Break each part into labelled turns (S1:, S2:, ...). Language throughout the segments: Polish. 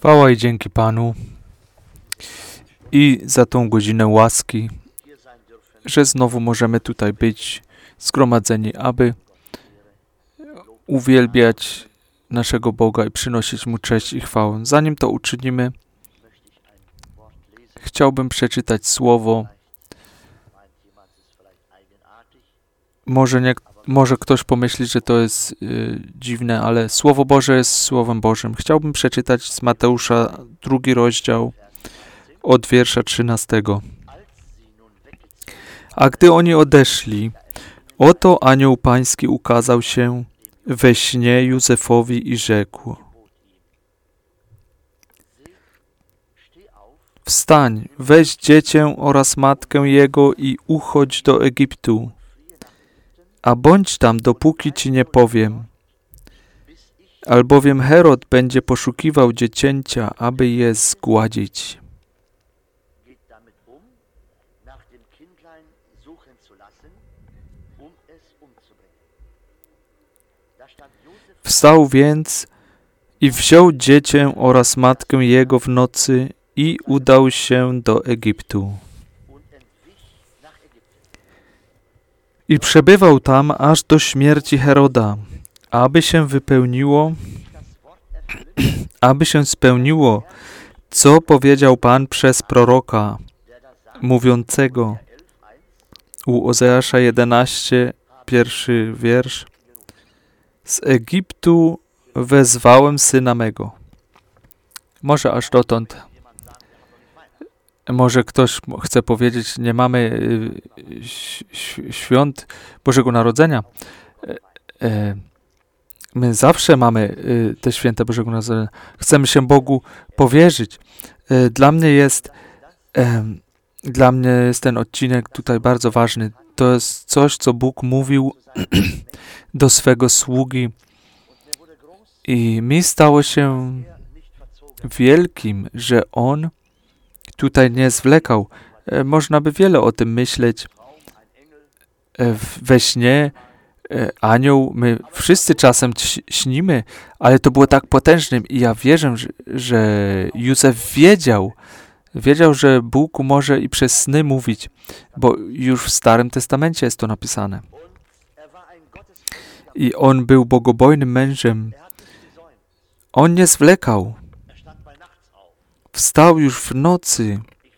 S1: Chwała i dzięki Panu i za tą godzinę łaski, że znowu możemy tutaj być zgromadzeni, aby uwielbiać naszego Boga i przynosić Mu cześć i chwałę. Zanim to uczynimy, chciałbym przeczytać słowo. Może ktoś pomyśli, że to jest dziwne, ale Słowo Boże jest Słowem Bożym. Chciałbym przeczytać z Mateusza 2 rozdział od wiersza 13. A gdy oni odeszli, oto anioł pański ukazał się we śnie Józefowi i rzekł: Wstań, weź dziecię oraz matkę jego i uchodź do Egiptu, a bądź tam, dopóki ci nie powiem. Albowiem Herod będzie poszukiwał dziecięcia, aby je zgładzić. Wstał więc i wziął dziecię oraz matkę jego w nocy i udał się do Egiptu. I przebywał tam aż do śmierci Heroda, aby się spełniło, co powiedział Pan przez proroka, mówiącego u Ozeasza 11, pierwszy wiersz: Z Egiptu wezwałem syna mego. Może aż dotąd. Może ktoś chce powiedzieć, nie mamy świąt Bożego Narodzenia. My zawsze mamy te święta Bożego Narodzenia. Chcemy się Bogu powierzyć. Dla mnie jest ten odcinek tutaj bardzo ważny. To jest coś, co Bóg mówił do swego sługi. I mi stało się wielkim, że On tutaj nie zwlekał. Można by wiele o tym myśleć. We śnie anioł, my wszyscy czasem śnimy, ale to było tak potężnym i ja wierzę, że Józef wiedział, że Bóg może i przez sny mówić, bo już w Starym Testamencie jest to napisane. I on był bogobojnym mężem. On nie zwlekał. Wstał już w nocy.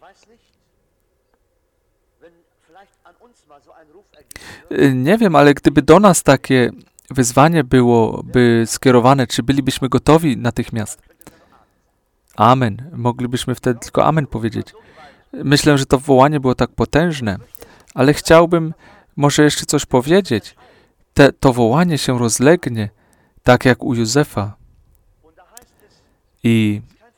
S1: Nie wiem, ale gdyby do nas takie wyzwanie byłoby skierowane, czy bylibyśmy gotowi natychmiast? Amen. Moglibyśmy wtedy tylko amen powiedzieć. Myślę, że to wołanie było tak potężne, ale chciałbym może jeszcze coś powiedzieć. To wołanie się rozlegnie, tak jak u Józefa. I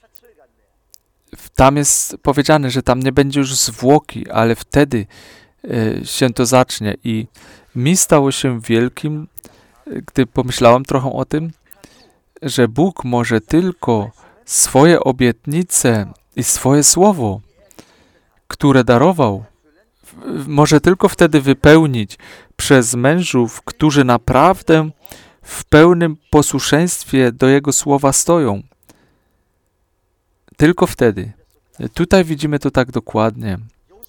S1: tam jest powiedziane, że tam nie będzie już zwłoki, ale wtedy się to zacznie. I mi stało się wielkim, gdy pomyślałam trochę o tym, że Bóg może tylko swoje obietnice i swoje słowo, które darował, może tylko wtedy wypełnić przez mężów, którzy naprawdę w pełnym posłuszeństwie do Jego słowa stoją. Tylko wtedy. Tutaj widzimy to tak dokładnie.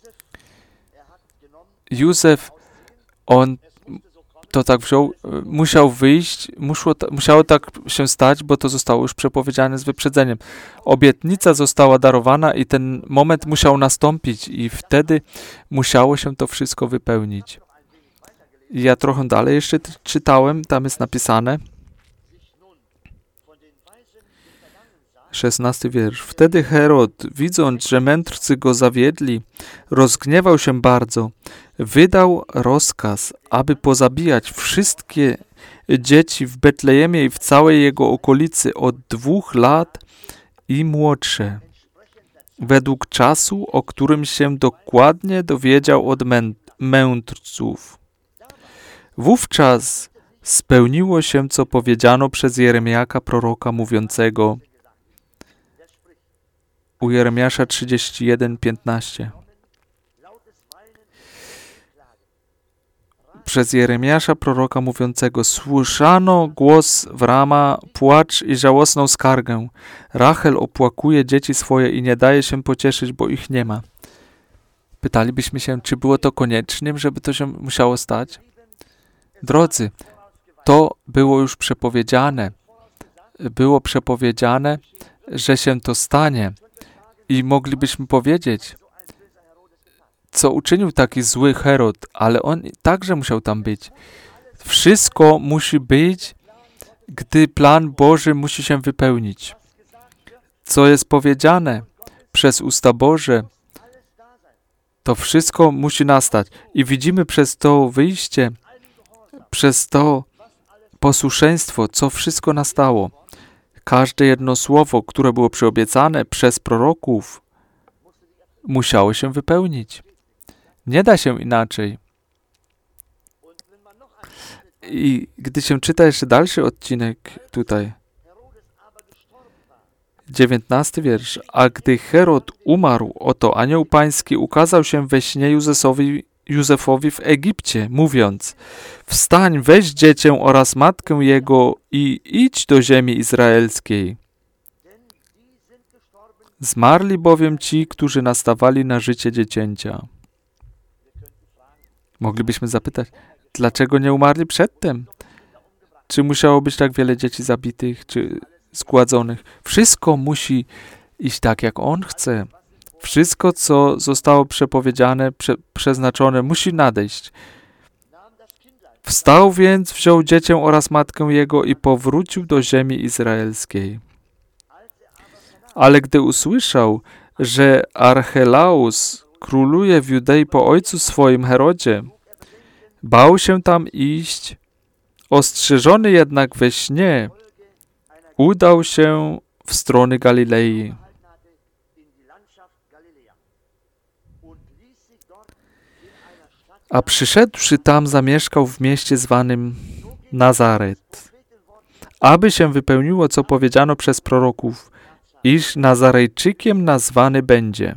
S1: Józef, on to tak wziął, musiał wyjść, musiało tak się stać, bo to zostało już przepowiedziane z wyprzedzeniem. Obietnica została darowana i ten moment musiał nastąpić i wtedy musiało się to wszystko wypełnić. Ja trochę dalej jeszcze czytałem, tam jest napisane, 16 wiersz. Wtedy Herod, widząc, że mędrcy go zawiedli, rozgniewał się bardzo. Wydał rozkaz, aby pozabijać wszystkie dzieci w Betlejemie i w całej jego okolicy od 2 lat i młodsze, według czasu, o którym się dokładnie dowiedział od mędrców. Wówczas spełniło się, co powiedziano przez Jeremiasza proroka mówiącego u Jeremiasza 31:15. przez Jeremiasza proroka mówiącego: słyszano głos w Rama, płacz i żałosną skargę. Rachel opłakuje dzieci swoje i nie daje się pocieszyć, bo ich nie ma. Pytalibyśmy się, czy było to koniecznym, żeby to się musiało stać? Drodzy, to było już przepowiedziane. Było przepowiedziane, że się to stanie. I moglibyśmy powiedzieć, co uczynił taki zły Herod, ale on także musiał tam być. Wszystko musi być, gdy plan Boży musi się wypełnić. Co jest powiedziane przez usta Boże, to wszystko musi nastać. I widzimy przez to wyjście, przez to posłuszeństwo, co wszystko nastało. Każde jedno słowo, które było przyobiecane przez proroków, musiało się wypełnić. Nie da się inaczej. I gdy się czyta jeszcze dalszy odcinek tutaj, 19 wiersz. A gdy Herod umarł, oto anioł pański ukazał się we śnie Józefowi w Egipcie, mówiąc: wstań, weź dziecię oraz matkę jego i idź do ziemi izraelskiej. Zmarli bowiem ci, którzy nastawali na życie dziecięcia. Moglibyśmy zapytać, dlaczego nie umarli przedtem? Czy musiało być tak wiele dzieci zabitych, czy zgładzonych? Wszystko musi iść tak, jak On chce. Wszystko, co zostało przepowiedziane, przeznaczone, musi nadejść. Wstał więc, wziął dziecię oraz matkę jego i powrócił do ziemi izraelskiej. Ale gdy usłyszał, że Archelaus króluje w Judei po ojcu swoim Herodzie, bał się tam iść, ostrzeżony jednak we śnie, udał się w stronę Galilei. A przyszedłszy tam, zamieszkał w mieście zwanym Nazaret, aby się wypełniło, co powiedziano przez proroków, iż Nazarejczykiem nazwany będzie.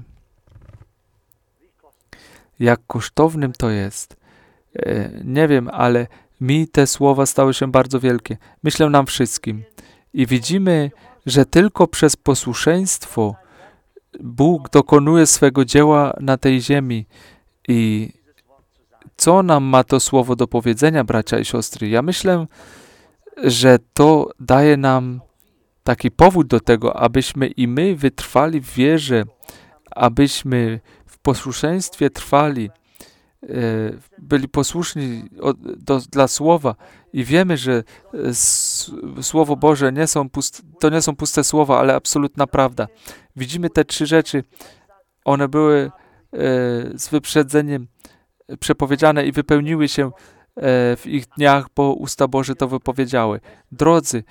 S1: Jak kosztownym to jest. Nie wiem, ale mi te słowa stały się bardzo wielkie. Myślę nam wszystkim. I widzimy, że tylko przez posłuszeństwo Bóg dokonuje swego dzieła na tej ziemi. I co nam ma to słowo do powiedzenia, bracia i siostry? Ja myślę, że to daje nam taki powód do tego, abyśmy i my wytrwali w wierze, abyśmy w posłuszeństwie trwali, byli posłuszni dla Słowa i wiemy, że Słowo Boże to nie są puste słowa, ale absolutna prawda. Widzimy te trzy rzeczy. One były z wyprzedzeniem przepowiedziane i wypełniły się w ich dniach, bo usta Boże to wypowiedziały. Drodzy,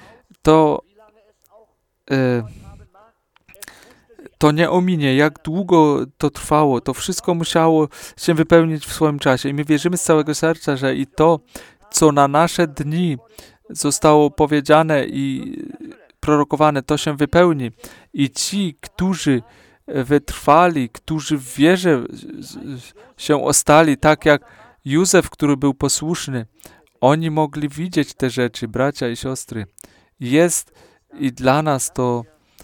S1: to nie ominie, jak długo to trwało, to wszystko musiało się wypełnić w swoim czasie. I my wierzymy z całego serca, że i to, co na nasze dni zostało powiedziane i prorokowane, to się wypełni. I ci, którzy wytrwali, którzy w wierze się ostali, tak jak Józef, który był posłuszny, oni mogli widzieć te rzeczy, bracia i siostry. Jest i dla nas to,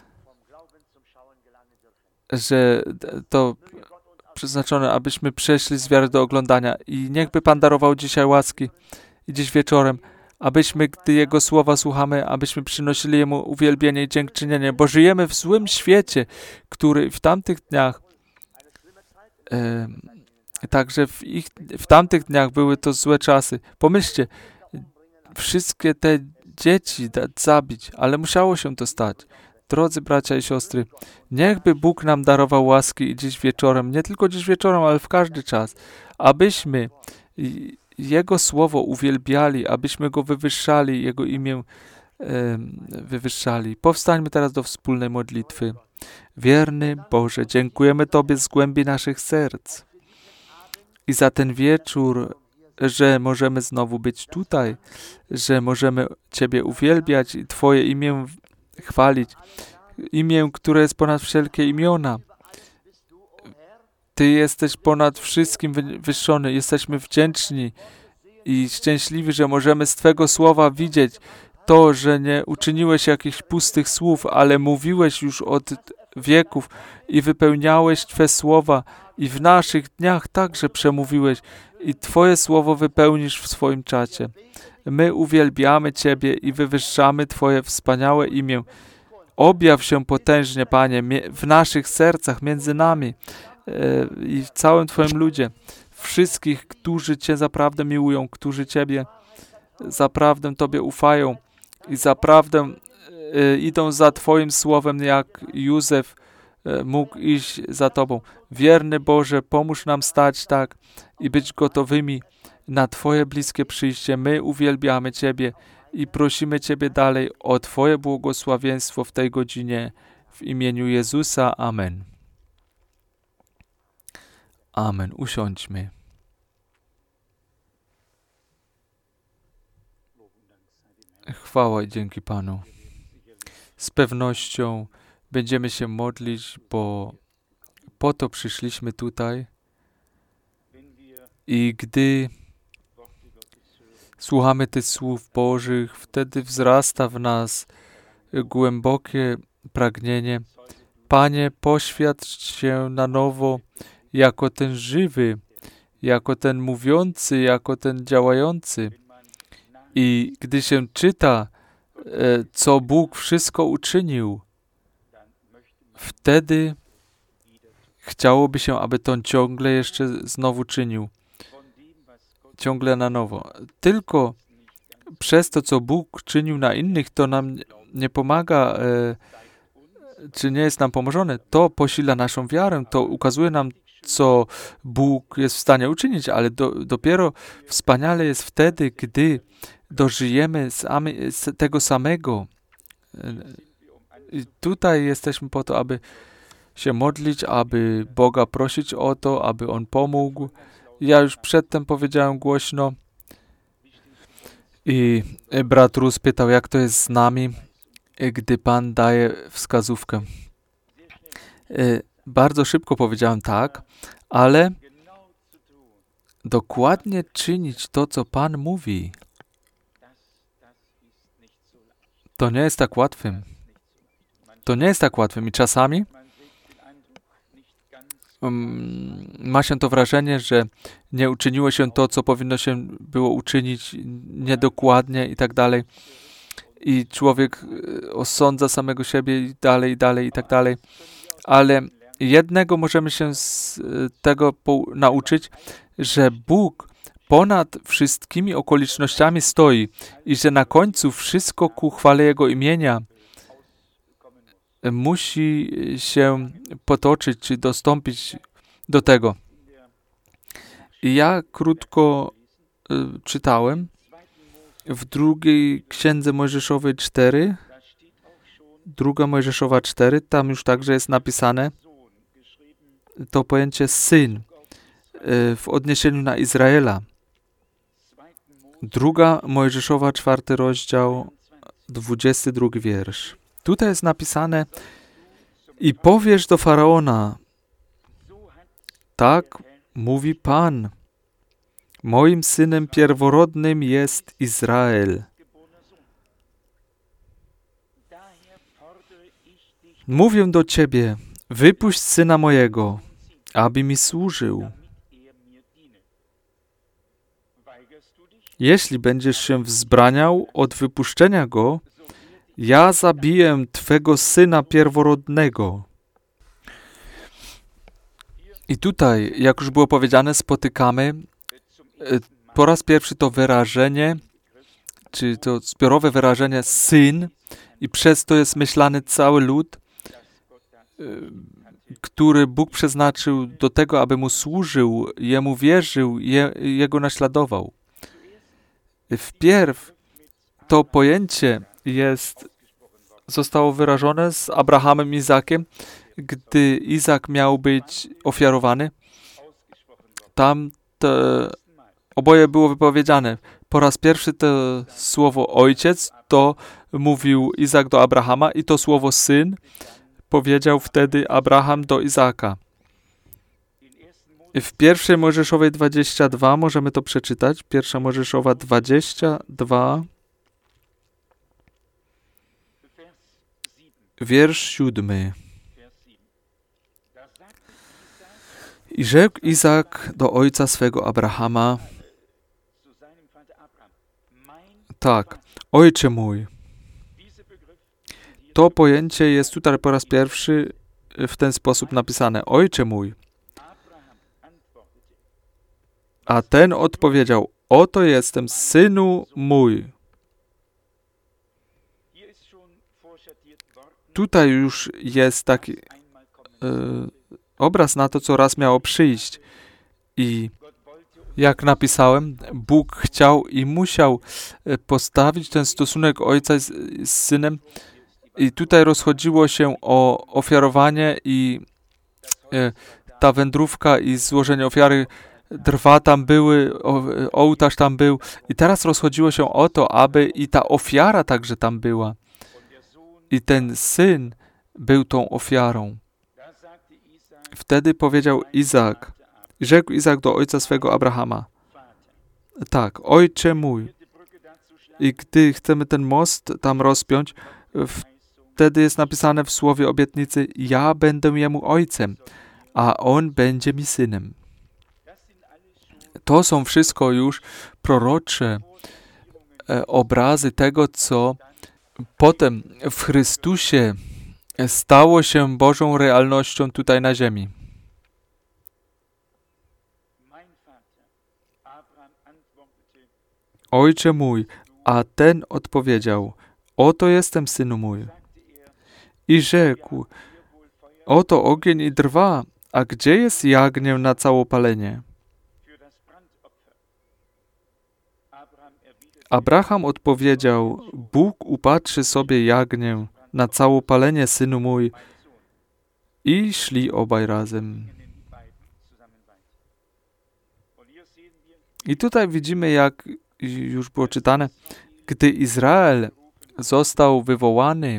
S1: że to przeznaczone, abyśmy przeszli z wiary do oglądania. I niechby Pan darował dzisiaj łaski i dziś wieczorem, abyśmy, gdy Jego słowa słuchamy, abyśmy przynosili Jemu uwielbienie i dziękczynienie, bo żyjemy w złym świecie, który w tamtych dniach także w tamtych dniach były to złe czasy. Pomyślcie, wszystkie te dzieci zabić, ale musiało się to stać. Drodzy bracia i siostry, niechby Bóg nam darował łaski i dziś wieczorem, nie tylko dziś wieczorem, ale w każdy czas, abyśmy Jego Słowo uwielbiali, abyśmy Go wywyższali, Jego imię wywyższali. Powstańmy teraz do wspólnej modlitwy. Wierny Boże, dziękujemy Tobie z głębi naszych serc i za ten wieczór, że możemy znowu być tutaj, że możemy Ciebie uwielbiać i Twoje imię chwalić. Imię, które jest ponad wszelkie imiona. Ty jesteś ponad wszystkim wywyższony. Jesteśmy wdzięczni i szczęśliwi, że możemy z Twego słowa widzieć to, że nie uczyniłeś jakichś pustych słów, ale mówiłeś już od wieków i wypełniałeś Twe słowa i w naszych dniach także przemówiłeś i Twoje słowo wypełnisz w swoim czasie. My uwielbiamy Ciebie i wywyższamy Twoje wspaniałe imię. Objaw się potężnie, Panie, w naszych sercach, między nami i w całym Twoim ludzie. Wszystkich, którzy Cię zaprawdę miłują, którzy Ciebie zaprawdę Tobie ufają i zaprawdę idą za Twoim słowem, jak Józef mógł iść za Tobą. Wierny Boże, pomóż nam stać tak i być gotowymi na Twoje bliskie przyjście. My uwielbiamy Ciebie i prosimy Ciebie dalej o Twoje błogosławieństwo w tej godzinie. W imieniu Jezusa. Amen. Amen. Usiądźmy. Chwała i dzięki Panu. Z pewnością będziemy się modlić, bo po to przyszliśmy tutaj. I gdy słuchamy tych słów Bożych, wtedy wzrasta w nas głębokie pragnienie. Panie, poświadcz się na nowo jako ten żywy, jako ten mówiący, jako ten działający. I gdy się czyta, co Bóg wszystko uczynił, wtedy chciałoby się, aby to ciągle jeszcze znowu czynił. Ciągle na nowo. Tylko przez to, co Bóg czynił na innych, to nam nie pomaga, czy nie jest nam pomożone. To posila naszą wiarę, to ukazuje nam, co Bóg jest w stanie uczynić, ale dopiero wspaniale jest wtedy, gdy dożyjemy tego samego. I tutaj jesteśmy po to, aby się modlić, aby Boga prosić o to, aby On pomógł. Ja już przedtem powiedziałem głośno i brat Rus pytał, jak to jest z nami, gdy Pan daje wskazówkę. Bardzo szybko powiedziałem tak, ale dokładnie czynić to, co Pan mówi, to nie jest tak łatwym. To nie jest tak łatwym i czasami ma się to wrażenie, że nie uczyniło się to, co powinno się było uczynić niedokładnie i tak dalej. I człowiek osądza samego siebie i dalej, i tak dalej. Ale jednego możemy się z tego nauczyć, że Bóg ponad wszystkimi okolicznościami stoi i że na końcu wszystko ku chwale Jego imienia musi się potoczyć, czy dostąpić do tego. I ja krótko czytałem w drugiej Księdze Mojżeszowej 4, druga Mojżeszowa 4, tam już także jest napisane to pojęcie syn w odniesieniu na Izraela. Druga Mojżeszowa 4 rozdział, 22 wiersz. Tutaj jest napisane: i powiesz do Faraona, tak mówi Pan, moim synem pierworodnym jest Izrael. Mówię do Ciebie, wypuść syna mojego, aby mi służył. Jeśli będziesz się wzbraniał od wypuszczenia go, ja zabiję Twego syna pierworodnego. I tutaj, jak już było powiedziane, spotykamy po raz pierwszy to wyrażenie, czy to zbiorowe wyrażenie syn, i przez to jest myślany cały lud, który Bóg przeznaczył do tego, aby mu służył, jemu wierzył, jego naśladował. Wpierw to pojęcie zostało wyrażone z Abrahamem i Izakiem, gdy Izak miał być ofiarowany. Tam oboje było wypowiedziane. Po raz pierwszy to słowo ojciec to mówił Izak do Abrahama i to słowo syn powiedział wtedy Abraham do Izaka. W 1 Mojżeszowej 22 możemy to przeczytać. 1 Mojżeszowa 22, wiersz 7. I rzekł Izak do ojca swego Abrahama, tak, ojcze mój. To pojęcie jest tutaj po raz pierwszy w ten sposób napisane. Ojcze mój. A ten odpowiedział, oto jestem, synu mój. Tutaj już jest taki obraz na to, co raz miało przyjść. I jak napisałem, Bóg chciał i musiał postawić ten stosunek ojca z synem. I tutaj rozchodziło się o ofiarowanie i ta wędrówka i złożenie ofiary, drwa tam były, ołtarz tam był. I teraz rozchodziło się o to, aby i ta ofiara także tam była. I ten syn był tą ofiarą. Wtedy powiedział Izak, rzekł Izak do ojca swego Abrahama, tak, ojcze mój. I gdy chcemy ten most tam rozpiąć, wtedy jest napisane w słowie obietnicy, ja będę jemu ojcem, a on będzie mi synem. To są wszystko już prorocze obrazy tego, co potem w Chrystusie stało się Bożą realnością tutaj na ziemi. Ojcze mój, a ten odpowiedział, oto jestem, synu mój. I rzekł, oto ogień i drwa, a gdzie jest jagnię na całopalenie? Abraham odpowiedział, Bóg upatrzy sobie jagnię na całopalenie, synu mój. I szli obaj razem. I tutaj widzimy, jak już było czytane, gdy Izrael został wywołany,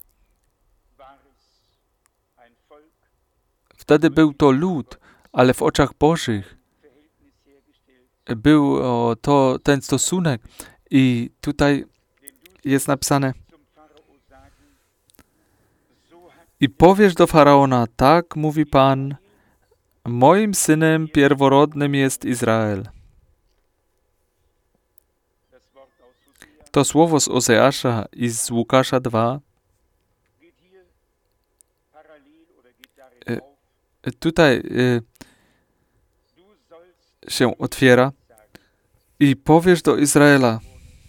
S1: wtedy był to lud, ale w oczach Bożych był to ten stosunek. I tutaj jest napisane, i powiesz do Faraona, tak mówi Pan, moim synem pierworodnym jest Izrael. To słowo z Ozeasza i z Łukasza 2 tutaj się otwiera i powiesz do Izraela,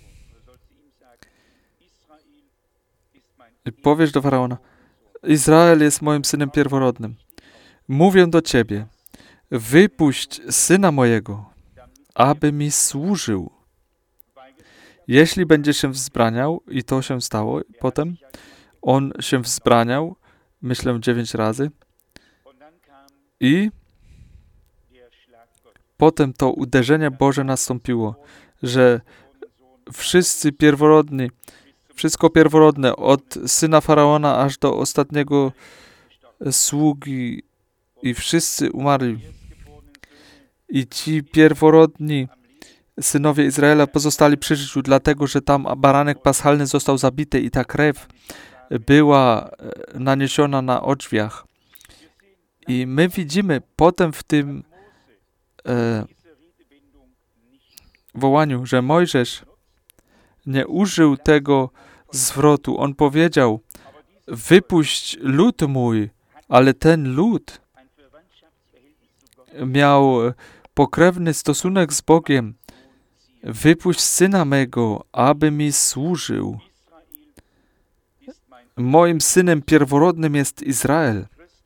S1: powiesz do Faraona, Izrael jest moim synem pierworodnym. Mówię do ciebie, wypuść syna mojego, aby mi służył. Jeśli będzie się wzbraniał, i to się stało potem, on się wzbraniał, myślę 9 razy, i potem to uderzenie Boże nastąpiło, że wszyscy pierworodni, wszystko pierworodne, od syna Faraona aż do ostatniego sługi, i wszyscy umarli. I ci pierworodni synowie Izraela pozostali przy życiu, dlatego że tam baranek paschalny został zabity i ta krew była naniesiona na odrzwiach. I my widzimy potem w tym wołaniu, że Mojżesz nie użył tego zwrotu. On powiedział, wypuść lud mój, ale ten lud miał pokrewny stosunek z Bogiem. Wypuść syna mego, aby mi służył. Moim synem pierworodnym jest Izrael.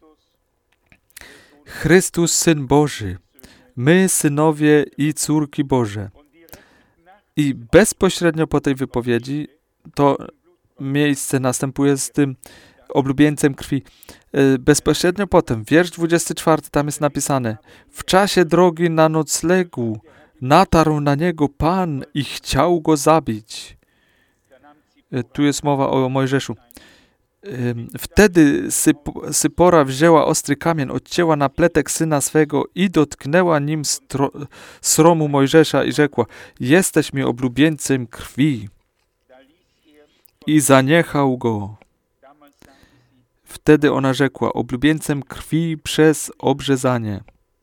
S1: Chrystus, Syn Boży. My, synowie i córki Boże. I bezpośrednio po tej wypowiedzi to miejsce następuje z tym oblubieńcem krwi. Bezpośrednio potem, wiersz 24, tam jest napisane, w czasie drogi na noclegu natarł na niego Pan i chciał go zabić. Tu jest mowa o Mojżeszu. Wtedy Sypora wzięła ostry kamień, odcięła napletek syna swego i dotknęła nim sromu Mojżesza i rzekła: jesteś mi oblubieńcem krwi. I zaniechał go. Wtedy ona rzekła: oblubieńcem krwi przez obrzezanie.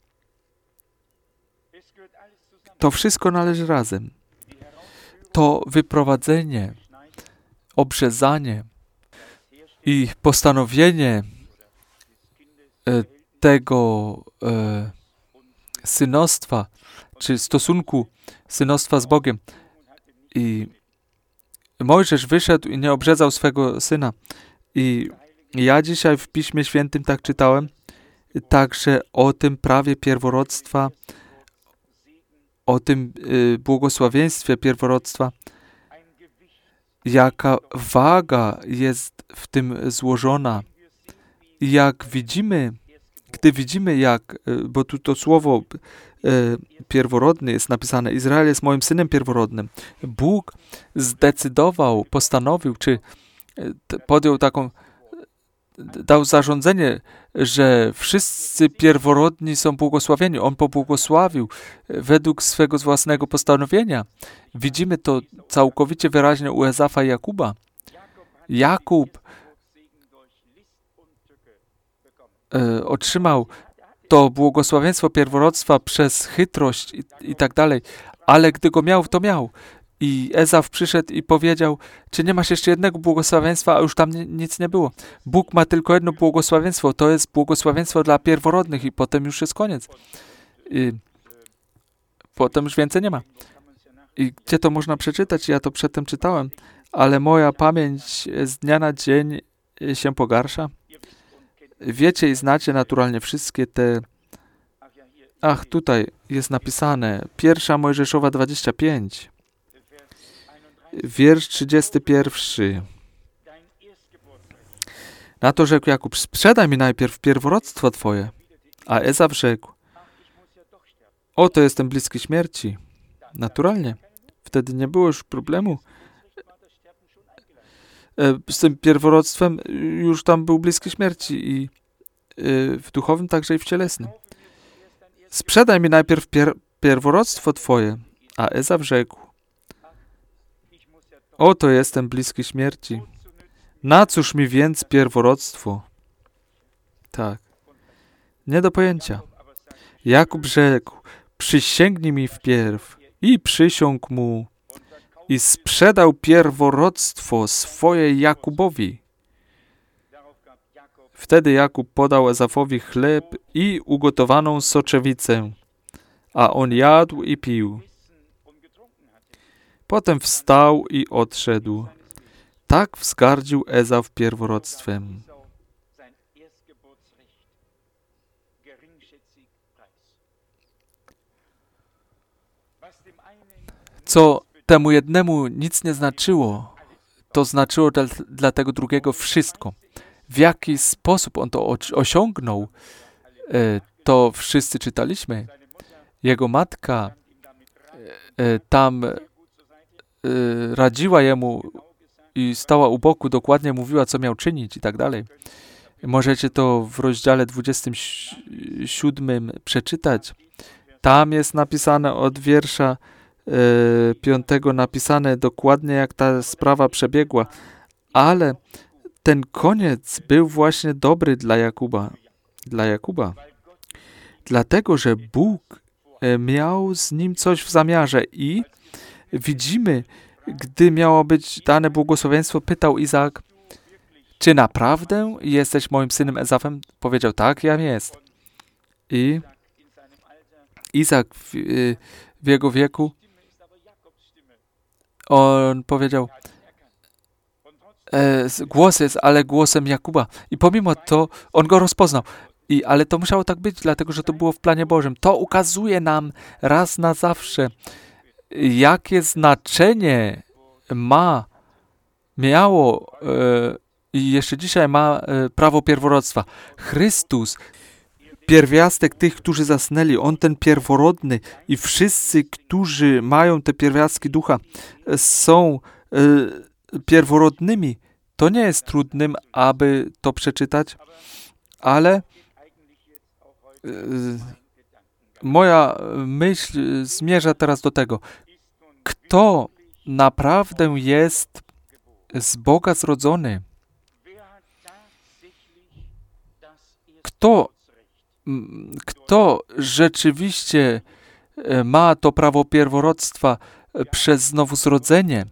S1: To wszystko należy razem. To wyprowadzenie, obrzezanie i postanowienie tego synostwa, czy stosunku synostwa z Bogiem. I Mojżesz wyszedł i nie obrzezał swego syna. I ja dzisiaj w Piśmie Świętym tak czytałem, także o tym prawie pierworództwa, o tym błogosławieństwie pierworództwa, jaka waga jest w tym złożona. I jak widzimy, gdy widzimy bo tu to słowo pierworodny jest napisane, Izrael jest moim synem pierworodnym. Bóg zdecydował, postanowił, czy podjął dał zarządzenie, że wszyscy pierworodni są błogosławieni. On pobłogosławił według swego własnego postanowienia. Widzimy to całkowicie wyraźnie u Ezafa i Jakuba. Jakub otrzymał to błogosławieństwo pierworództwa przez chytrość i tak dalej, ale gdy go miał, to miał. I Ezaf przyszedł i powiedział: czy nie masz jeszcze jednego błogosławieństwa, a już tam nic nie było. Bóg ma tylko jedno błogosławieństwo, to jest błogosławieństwo dla pierworodnych i potem już jest koniec. I potem już więcej nie ma. I gdzie to można przeczytać? Ja to przedtem czytałem, ale moja pamięć z dnia na dzień się pogarsza. Wiecie i znacie naturalnie wszystkie te... tutaj jest napisane, 1 Mojżeszowa 25. Wiersz 31. Na to rzekł Jakub: sprzedaj mi najpierw pierworództwo twoje. A Ezaf rzekł: oto jestem bliski śmierci. Naturalnie. Wtedy nie było już problemu. Z tym pierworództwem już tam był bliski śmierci i w duchowym, także i w cielesnym. Sprzedaj mi najpierw pierworództwo twoje. A Ezaf rzekł: oto jestem bliski śmierci. Na cóż mi więc pierworództwo? Tak. Nie do pojęcia. Jakub rzekł: przysięgnij mi wpierw. I przysiągł mu i sprzedał pierworództwo swoje Jakubowi. Wtedy Jakub podał Ezafowi chleb i ugotowaną soczewicę, a on jadł i pił. Potem wstał i odszedł. Tak wzgardził Ezaf pierworództwem. Co temu jednemu nic nie znaczyło, to znaczyło dla tego drugiego wszystko. W jaki sposób on to osiągnął, to wszyscy czytaliśmy. Jego matka tam radziła jemu i stała u boku, dokładnie mówiła, co miał czynić i tak dalej. Możecie to w rozdziale 27 przeczytać. Tam jest napisane od wiersza 5 napisane dokładnie, jak ta sprawa przebiegła. Ale ten koniec był właśnie dobry dla Jakuba. Dlatego, że Bóg miał z nim coś w zamiarze i widzimy, gdy miało być dane błogosławieństwo, pytał Izaak: czy naprawdę jesteś moim synem Ezafem? Powiedział: tak, jam jest. I Izaak w jego wieku, on powiedział: głos jest, ale głosem Jakuba. I pomimo to on go rozpoznał. Ale to musiało tak być, dlatego że to było w planie Bożym. To ukazuje nam raz na zawsze, jakie znaczenie miało i jeszcze dzisiaj ma prawo pierworództwa. Chrystus, pierwiastek tych, którzy zasnęli, On ten pierworodny i wszyscy, którzy mają te pierwiastki ducha, są pierworodnymi. To nie jest trudnym, aby to przeczytać, ale moja myśl zmierza teraz do tego, kto naprawdę jest z Boga zrodzony, kto rzeczywiście ma to prawo pierworodstwa przez znowuzrodzenie.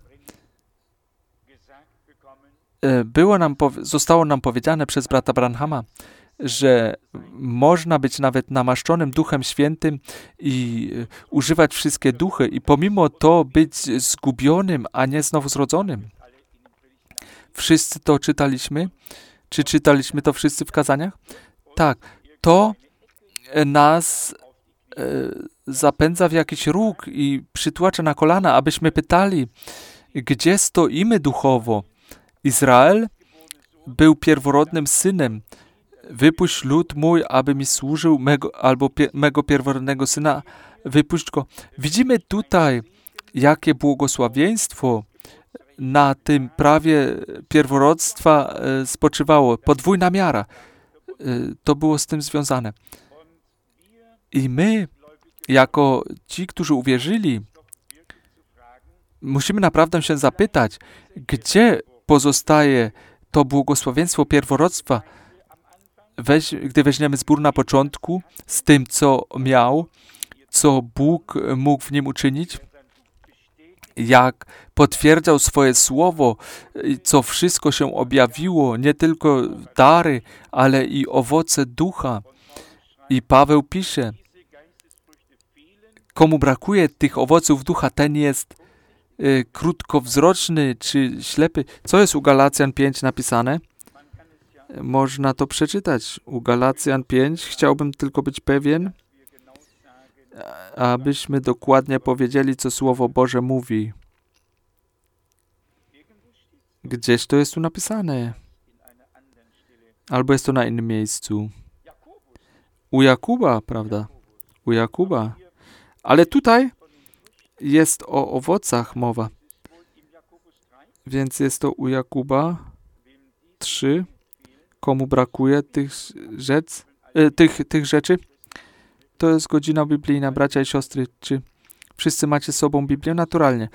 S1: Zostało nam powiedziane przez brata Branhama, że można być nawet namaszczonym Duchem Świętym i używać wszystkie duchy i pomimo to być zgubionym, a nie znowuzrodzonym. Wszyscy to czytaliśmy? Czy czytaliśmy to wszyscy w kazaniach? Tak. To nas zapędza w jakiś róg i przytłacza na kolana, abyśmy pytali, gdzie stoimy duchowo. Izrael był pierworodnym synem. Wypuść lud mój, aby mi służył, mego pierworodnego syna, wypuść go. Widzimy tutaj, jakie błogosławieństwo na tym prawie pierworodstwa spoczywało. Podwójna miara. To było z tym związane. I my, jako ci, którzy uwierzyli, musimy naprawdę się zapytać, gdzie pozostaje to błogosławieństwo pierworodstwa, gdy weźmiemy zbór na początku z tym, co miał, co Bóg mógł w nim uczynić, jak potwierdzał swoje słowo, co wszystko się objawiło, nie tylko dary, ale i owoce ducha. I Paweł pisze, komu brakuje tych owoców ducha, ten jest krótkowzroczny czy ślepy. Co jest u Galacjan 5 napisane? Można to przeczytać. U Galacjan 5 chciałbym tylko być pewien, abyśmy dokładnie powiedzieli, co Słowo Boże mówi. Gdzieś to jest tu napisane. Albo jest to na innym miejscu. U Jakuba, prawda? U Jakuba. Ale tutaj jest o owocach mowa. Więc jest to u Jakuba 3. Komu brakuje tych rzeczy? To jest godzina biblijna, bracia i siostry. Czy wszyscy macie z sobą Biblię? Naturalnie.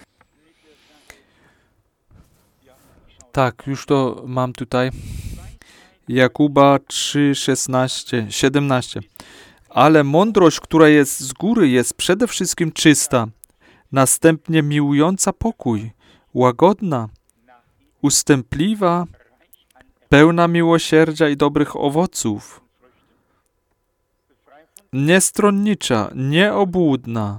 S1: Tak, już to mam tutaj. Jakuba 3, 16, 17. Ale mądrość, która jest z góry, jest przede wszystkim czysta, następnie miłująca pokój, łagodna, ustępliwa, pełna miłosierdzia i dobrych owoców, niestronnicza, nieobłudna.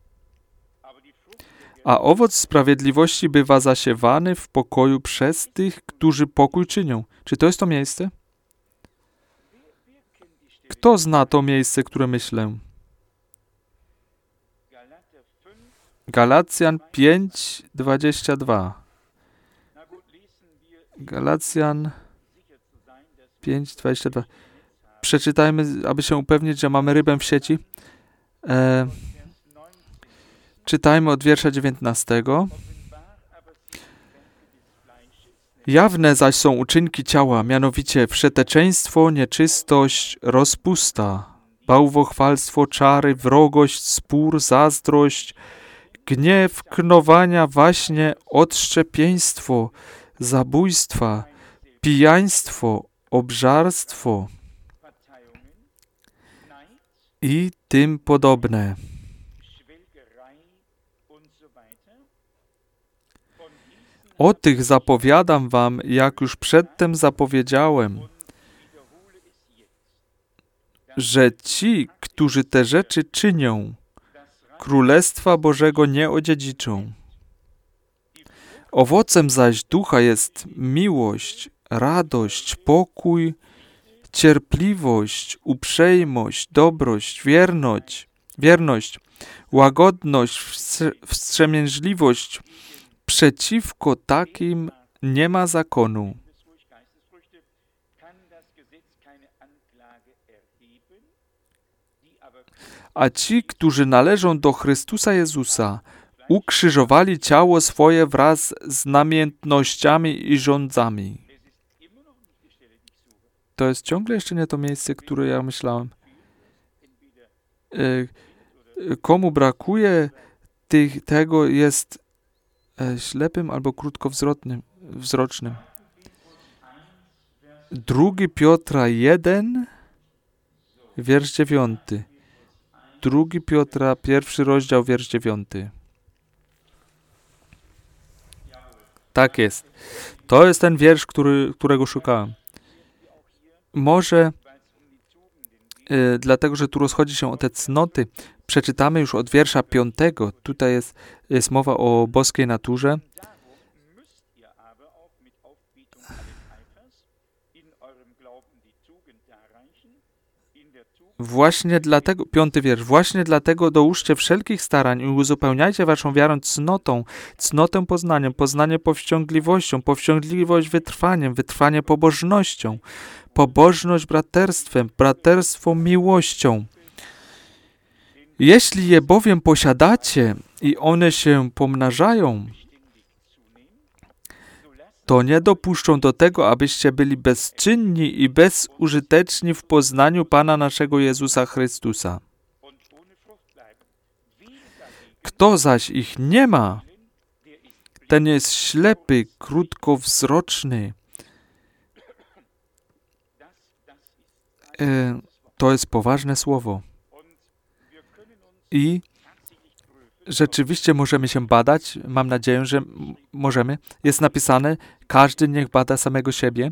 S1: A owoc sprawiedliwości bywa zasiewany w pokoju przez tych, którzy pokój czynią. Czy to jest to miejsce? Kto zna to miejsce, które myślę? Galacjan 5, 22. Galacjan 5, 22. Przeczytajmy, aby się upewnić, że mamy rybę w sieci. Czytajmy od wiersza 19. Jawne zaś są uczynki ciała, mianowicie wszeteczeństwo, nieczystość, rozpusta, bałwochwalstwo, czary, wrogość, spór, zazdrość, gniew, knowania, waśnie, odszczepieństwo, zabójstwa, pijaństwo, obżarstwo i tym podobne. O tych zapowiadam wam, jak już przedtem zapowiedziałem, że ci, którzy te rzeczy czynią, Królestwa Bożego nie odziedziczą. Owocem zaś ducha jest miłość, radość, pokój, cierpliwość, uprzejmość, dobroć, wierność, łagodność, wstrzemięźliwość. Przeciwko takim nie ma zakonu. A ci, którzy należą do Chrystusa Jezusa, ukrzyżowali ciało swoje wraz z namiętnościami i żądzami. to jest ciągle jeszcze nie to miejsce, które ja myślałem. Komu brakuje tego, jest ślepym albo krótkowzrocznym. 2 Piotra 1, wiersz 9. 2 Piotra, 1 rozdział, wiersz 9. Tak jest. To jest ten wiersz, którego szukałem. Może dlatego, że tu rozchodzi się o te cnoty, przeczytamy już od wiersza 5. Tutaj jest mowa o boskiej naturze. Właśnie dlatego, 5. wiersz, właśnie dlatego dołóżcie wszelkich starań i uzupełniajcie waszą wiarę cnotą, cnotę poznaniem, poznanie powściągliwością, powściągliwość wytrwaniem, wytrwanie pobożnością, pobożność braterstwem, braterstwo miłością. Jeśli je bowiem posiadacie i one się pomnażają, to nie dopuszczą do tego, abyście byli bezczynni i bezużyteczni w poznaniu Pana naszego Jezusa Chrystusa. Kto zaś ich nie ma, ten jest ślepy, krótkowzroczny. To jest poważne słowo. I rzeczywiście możemy się badać. Mam nadzieję, że możemy. Jest napisane, każdy niech bada samego siebie.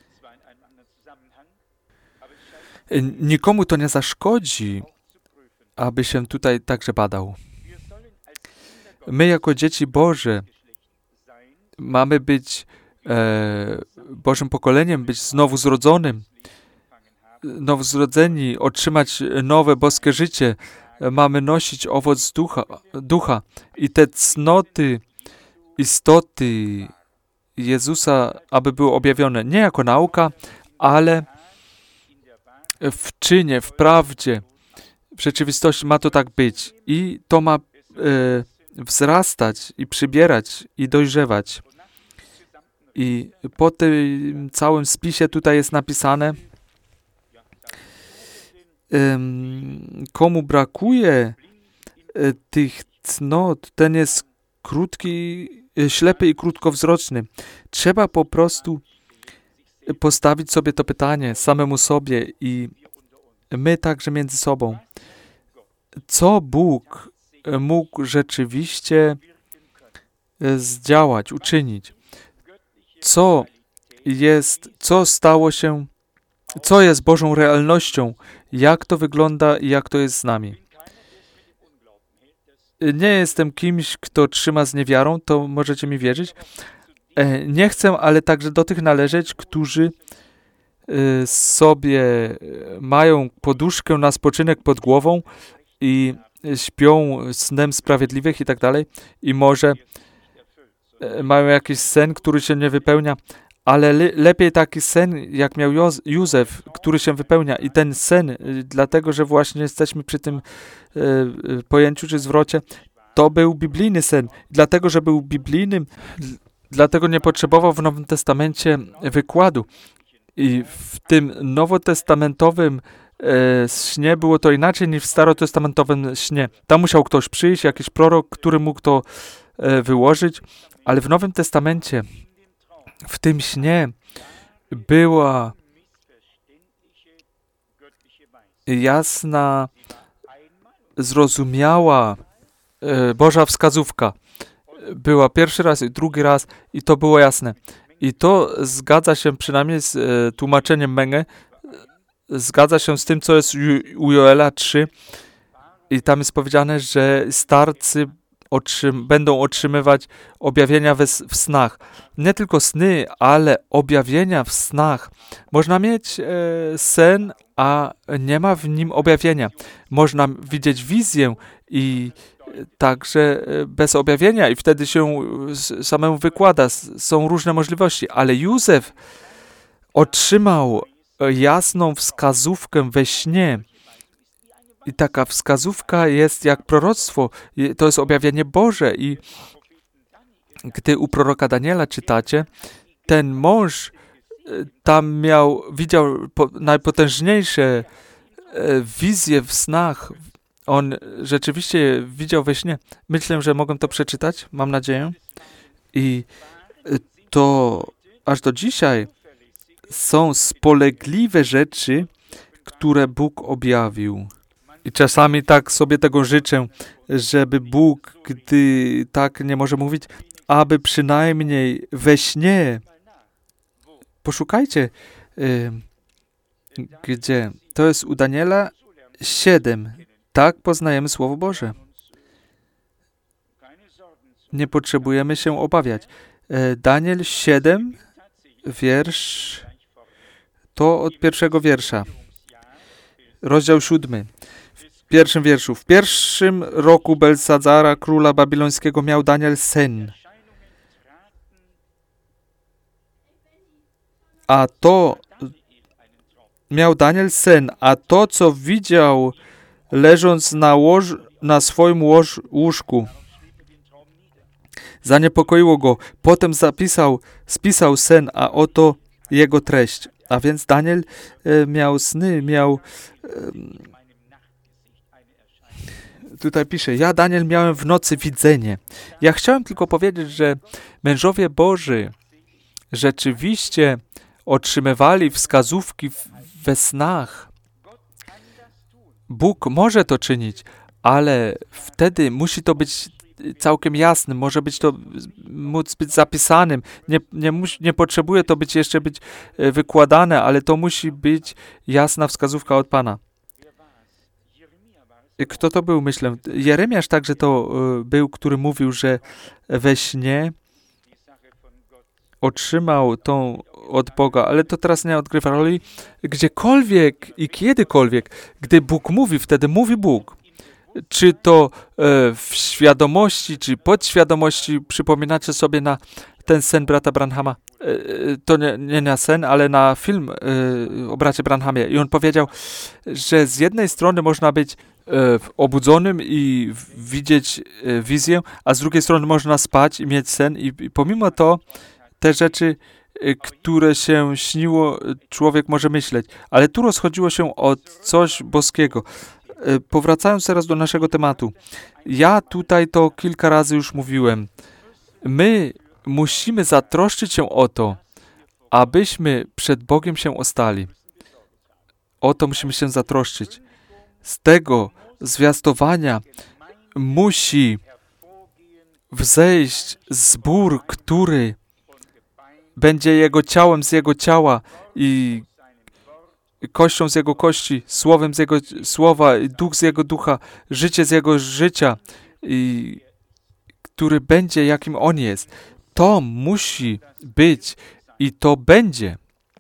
S1: Nikomu to nie zaszkodzi, aby się tutaj także badał. My jako dzieci Boże mamy być Bożym pokoleniem, być znowu zrodzonym, nowozrodzeni, otrzymać nowe boskie życie. Mamy nosić owoc ducha i te cnoty, istoty Jezusa, aby były objawione nie jako nauka, ale w czynie, w prawdzie, w rzeczywistości ma to tak być. I to ma wzrastać i przybierać i dojrzewać. I po tym całym spisie tutaj jest napisane, komu brakuje tych cnot, ten jest ślepy i krótkowzroczny. Trzeba po prostu postawić sobie to pytanie samemu sobie i my także między sobą. Co Bóg mógł rzeczywiście zdziałać, uczynić? Co stało się, co jest Bożą realnością? Jak to wygląda i jak to jest z nami? Nie jestem kimś, kto trzyma z niewiarą, to możecie mi wierzyć. Nie chcę, ale także do tych należeć, którzy sobie mają poduszkę na spoczynek pod głową i śpią snem sprawiedliwych i tak dalej. I może mają jakiś sen, który się nie wypełnia, ale lepiej taki sen, jak miał Józef, który się wypełnia. I ten sen, dlatego, że właśnie jesteśmy przy tym pojęciu czy zwrocie, to był biblijny sen. Dlatego, że był biblijnym, dlatego nie potrzebował w Nowym Testamencie wykładu. I w tym nowotestamentowym śnie było to inaczej niż w starotestamentowym śnie. Tam musiał ktoś przyjść, jakiś prorok, który mógł to wyłożyć, ale w Nowym Testamencie w tym śnie była jasna, zrozumiała Boża wskazówka. Była pierwszy raz i drugi raz i to było jasne. I to zgadza się przynajmniej z tłumaczeniem Menge, zgadza się z tym, co jest u Joela 3 i tam jest powiedziane, że starcy będą otrzymywać objawienia w snach. Nie tylko sny, ale objawienia w snach. Można mieć sen, a nie ma w nim objawienia. Można widzieć wizję i także bez objawienia i wtedy się samemu wykłada. Są różne możliwości, ale Józef otrzymał jasną wskazówkę we śnie. I taka wskazówka jest jak proroctwo. To jest objawienie Boże. I gdy u proroka Daniela czytacie, ten mąż tam widział najpotężniejsze wizje w snach. On rzeczywiście widział we śnie. Myślę, że mogę to przeczytać, mam nadzieję. I to aż do dzisiaj są spolegliwe rzeczy, które Bóg objawił. I czasami tak sobie tego życzę, żeby Bóg, gdy tak nie może mówić, aby przynajmniej we śnie, poszukajcie, gdzie, to jest u Daniela 7, tak poznajemy Słowo Boże. Nie potrzebujemy się obawiać. Daniel 7, wiersz, to od pierwszego wiersza. Rozdział 7. W pierwszym wierszu. W pierwszym roku Belsazara, króla babilońskiego, miał Daniel sen. A to, co widział, leżąc na swoim łóżku, zaniepokoiło go. Potem spisał sen, a oto jego treść. A więc Daniel miał sny, tutaj pisze, ja Daniel miałem w nocy widzenie. Ja chciałem tylko powiedzieć, że mężowie Boży rzeczywiście otrzymywali wskazówki we snach. Bóg może to czynić, ale wtedy musi to być całkiem jasnym, móc być zapisanym. Nie potrzebuje to być wykładane, ale to musi być jasna wskazówka od Pana. Kto to był, myślę? Jeremiasz także to był, który mówił, że we śnie otrzymał tą od Boga, ale to teraz nie odgrywa roli. Gdziekolwiek i kiedykolwiek, gdy Bóg mówi, wtedy mówi Bóg. Czy to w świadomości, czy podświadomości przypominacie sobie na ten sen brata Branhama. To nie na sen, ale na film o bracie Branhamie. I on powiedział, że z jednej strony można być obudzonym i widzieć wizję, a z drugiej strony można spać i mieć sen. I pomimo to te rzeczy, które się śniło, człowiek może myśleć. Ale tu rozchodziło się o coś boskiego. Powracając teraz do naszego tematu. Ja tutaj to kilka razy już mówiłem. My musimy zatroszczyć się o to, abyśmy przed Bogiem się ostali. O to musimy się zatroszczyć. Z tego zwiastowania musi wzejść zbór, który będzie Jego ciałem z Jego ciała i kością z Jego kości, słowem z Jego słowa, duch z Jego ducha, życie z Jego życia, i który będzie, jakim On jest. To musi być i to będzie.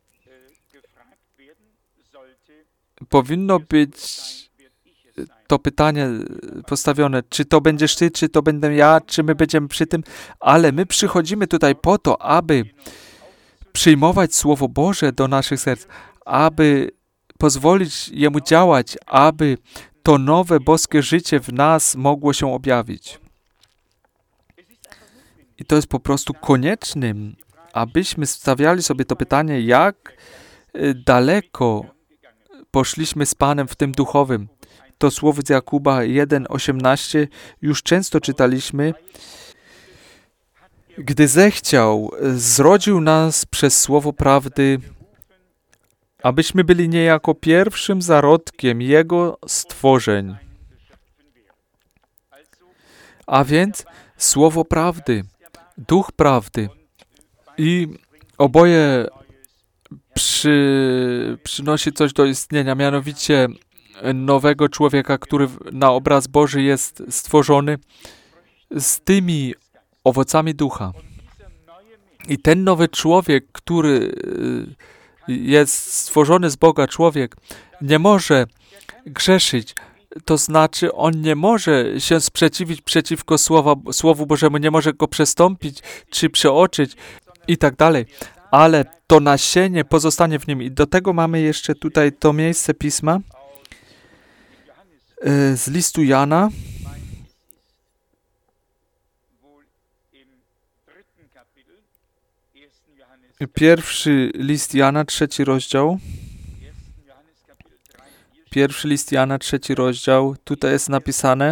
S1: Powinno być to pytanie postawione, czy to będziesz ty, czy to będę ja, czy my będziemy przy tym, ale my przychodzimy tutaj po to, aby przyjmować Słowo Boże do naszych serc, aby pozwolić Jemu działać, aby to nowe, boskie życie w nas mogło się objawić. I to jest po prostu koniecznym, abyśmy stawiali sobie to pytanie, jak daleko poszliśmy z Panem w tym duchowym. To słowo z Jakuba 1:18 już często czytaliśmy. Gdy zechciał, zrodził nas przez słowo prawdy, abyśmy byli niejako pierwszym zarodkiem Jego stworzeń. A więc słowo prawdy, duch prawdy. I oboje przynosi coś do istnienia, mianowicie nowego człowieka, który na obraz Boży jest stworzony z tymi owocami ducha. I ten nowy człowiek, który jest stworzony z Boga, człowiek, nie może grzeszyć. To znaczy, on nie może się sprzeciwić przeciwko Słowu Bożemu, nie może go przestąpić, czy przeoczyć i tak dalej. Ale to nasienie pozostanie w nim. I do tego mamy jeszcze tutaj to miejsce Pisma z listu Jana. Pierwszy list Jana, 3 rozdział. Pierwszy list Jana, 3 rozdział. Tutaj jest napisane,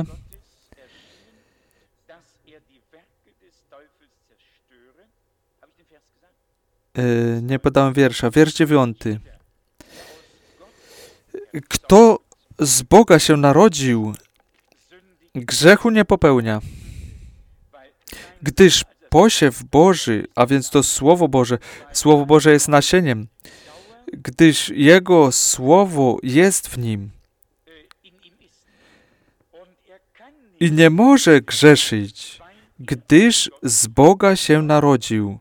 S1: nie podałem wiersza, wiersz 9. Kto z Boga się narodził, grzechu nie popełnia, gdyż posiew Boży, a więc to Słowo Boże jest nasieniem, gdyż Jego Słowo jest w nim i nie może grzeszyć, gdyż z Boga się narodził.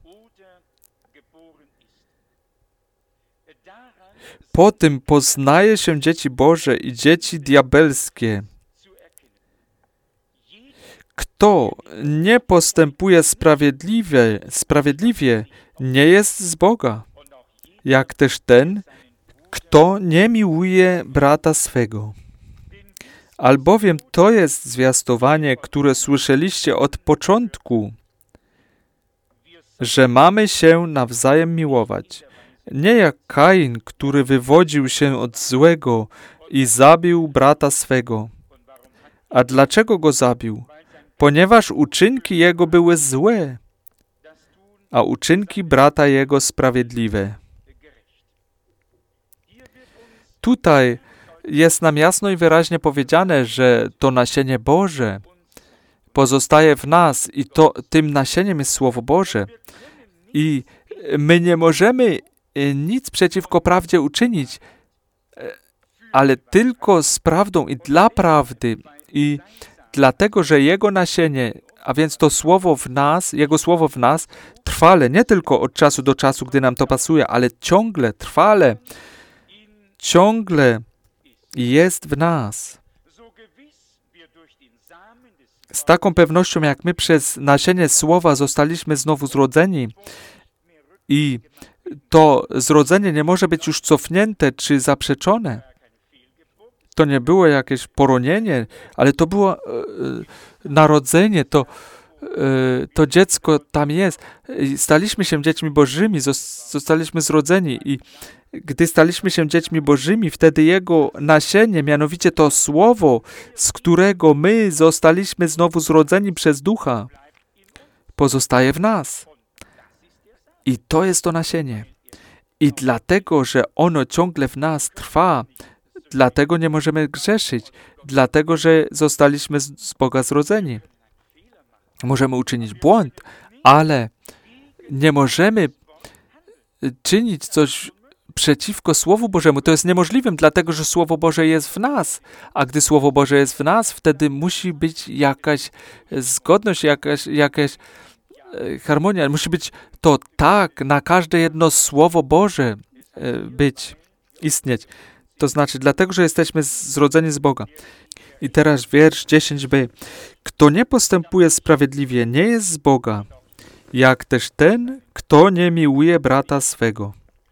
S1: Po tym poznaje się dzieci Boże i dzieci diabelskie. Kto nie postępuje sprawiedliwie, nie jest z Boga, jak też ten, kto nie miłuje brata swego. Albowiem to jest zwiastowanie, które słyszeliście od początku, że mamy się nawzajem miłować. Nie jak Kain, który wywodził się od złego i zabił brata swego. A dlaczego go zabił? Ponieważ uczynki jego były złe, a uczynki brata jego sprawiedliwe. Tutaj jest nam jasno i wyraźnie powiedziane, że to nasienie Boże pozostaje w nas i tym nasieniem jest Słowo Boże. I my nie możemy nic przeciwko prawdzie uczynić, ale tylko z prawdą i dla prawdy. I dlatego, że Jego nasienie, a więc to Słowo w nas, Jego Słowo w nas, trwale, nie tylko od czasu do czasu, gdy nam to pasuje, ale ciągle, trwale, ciągle jest w nas. Z taką pewnością, jak my przez nasienie Słowa zostaliśmy znowu zrodzeni i to zrodzenie nie może być już cofnięte czy zaprzeczone. To nie było jakieś poronienie, ale to było narodzenie, to dziecko tam jest. Staliśmy się dziećmi Bożymi, zostaliśmy zrodzeni i gdy staliśmy się dziećmi Bożymi, wtedy Jego nasienie, mianowicie to Słowo, z którego my zostaliśmy znowu zrodzeni przez Ducha, pozostaje w nas. I to jest to nasienie. I dlatego, że ono ciągle w nas trwa, dlatego nie możemy grzeszyć, dlatego, że zostaliśmy z Boga zrodzeni. Możemy uczynić błąd, ale nie możemy czynić coś przeciwko Słowu Bożemu. To jest niemożliwe, dlatego, że Słowo Boże jest w nas. A gdy Słowo Boże jest w nas, wtedy musi być jakaś zgodność, jakaś harmonia. Musi być to tak, na każde jedno Słowo Boże istnieć. To znaczy, dlatego, że jesteśmy zrodzeni z Boga. I teraz wiersz 10b. Kto nie postępuje sprawiedliwie, nie jest z Boga, jak też ten, kto nie miłuje brata swego.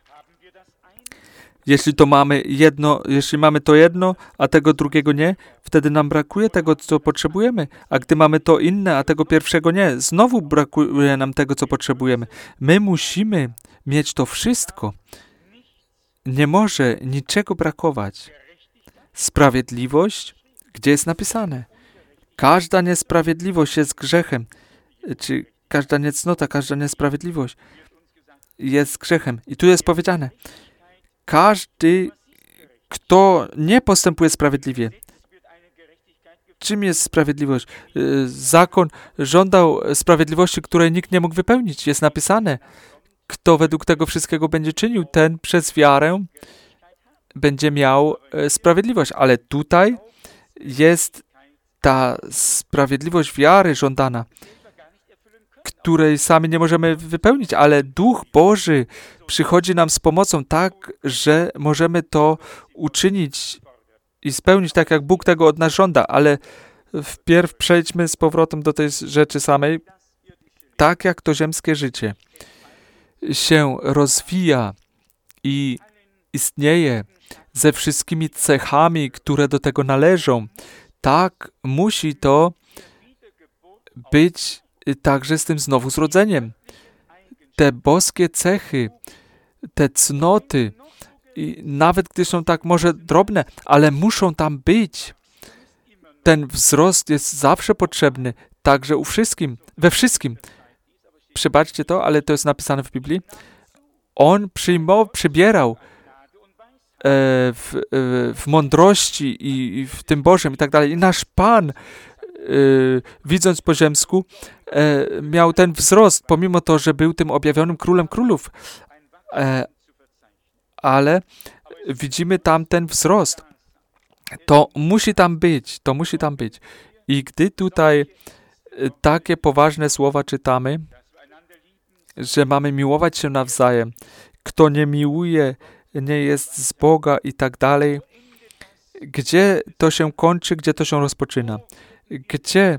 S1: Jeśli mamy to jedno, a tego drugiego nie, wtedy nam brakuje tego, co potrzebujemy. A gdy mamy to inne, a tego pierwszego nie, znowu brakuje nam tego, co potrzebujemy. My musimy mieć to wszystko. Nie może niczego brakować. Sprawiedliwość, gdzie jest napisane? Każda niesprawiedliwość jest grzechem. Czy każda niecnota, każda niesprawiedliwość jest grzechem. I tu jest powiedziane, każdy, kto nie postępuje sprawiedliwie. Czym jest sprawiedliwość? Zakon żądał sprawiedliwości, której nikt nie mógł wypełnić. Jest napisane, kto według tego wszystkiego będzie czynił, ten przez wiarę będzie miał sprawiedliwość. Ale tutaj jest ta sprawiedliwość wiary żądana, której sami nie możemy wypełnić, ale Duch Boży przychodzi nam z pomocą tak, że możemy to uczynić i spełnić tak, jak Bóg tego od nas żąda, ale wpierw przejdźmy z powrotem do tej rzeczy samej, tak jak to ziemskie życie się rozwija i istnieje ze wszystkimi cechami, które do tego należą, tak musi to być także z tym znowu zrodzeniem. te boskie cechy, te cnoty, i nawet gdy są tak może drobne, ale muszą tam być. Ten wzrost jest zawsze potrzebny, także we wszystkim. Przebaczcie to, ale to jest napisane w Biblii. On przybierał w mądrości i w tym Bożym i tak dalej. I nasz Pan, widząc po ziemsku, miał ten wzrost, pomimo to, że był tym objawionym Królem Królów. Ale widzimy tam ten wzrost. To musi tam być. I gdy tutaj takie poważne słowa czytamy, że mamy miłować się nawzajem, kto nie miłuje, nie jest z Boga i tak dalej. Gdzie to się kończy, gdzie to się rozpoczyna? Gdzie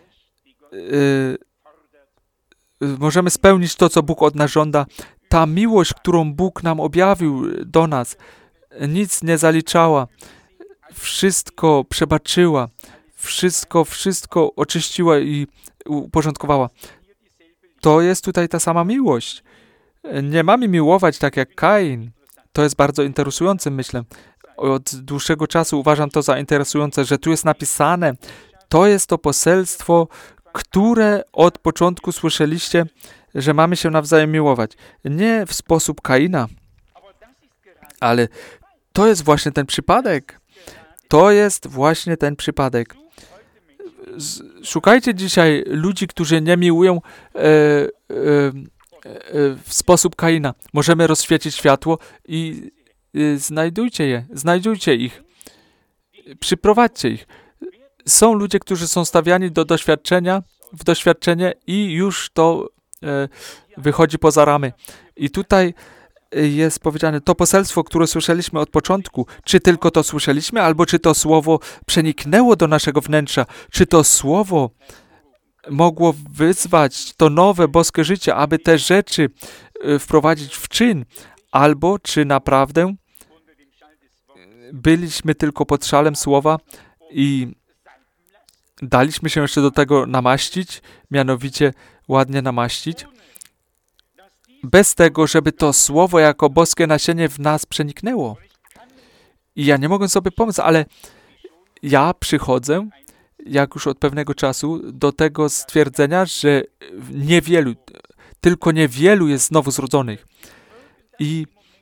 S1: możemy spełnić to, co Bóg od nas żąda? Ta miłość, którą Bóg nam objawił do nas, nic nie zaliczała, wszystko przebaczyła, wszystko oczyściła i uporządkowała. To jest tutaj ta sama miłość. Nie mamy miłować tak jak Kain. To jest bardzo interesujące, myślę. Od dłuższego czasu uważam to za interesujące, że tu jest napisane, to jest to poselstwo, które od początku słyszeliście, że mamy się nawzajem miłować. Nie w sposób Kaina, ale to jest właśnie ten przypadek. Szukajcie dzisiaj ludzi, którzy nie miłują w sposób Kaina. Możemy rozświecić światło i znajdujcie ich. Przyprowadźcie ich. Są ludzie, którzy są stawiani w doświadczenie i już to wychodzi poza ramy. I tutaj jest powiedziane, to poselstwo, które słyszeliśmy od początku, czy tylko to słyszeliśmy, albo czy to słowo przeniknęło do naszego wnętrza, czy to słowo mogło wyzwać to nowe boskie życie, aby te rzeczy wprowadzić w czyn, albo czy naprawdę byliśmy tylko pod szalem słowa i daliśmy się jeszcze do tego namaścić, mianowicie ładnie namaścić, bez tego, żeby to słowo jako boskie nasienie w nas przeniknęło. I ja nie mogę sobie pomóc, ale ja przychodzę, jak już od pewnego czasu, do tego stwierdzenia, że tylko niewielu jest znowu zrodzonych. I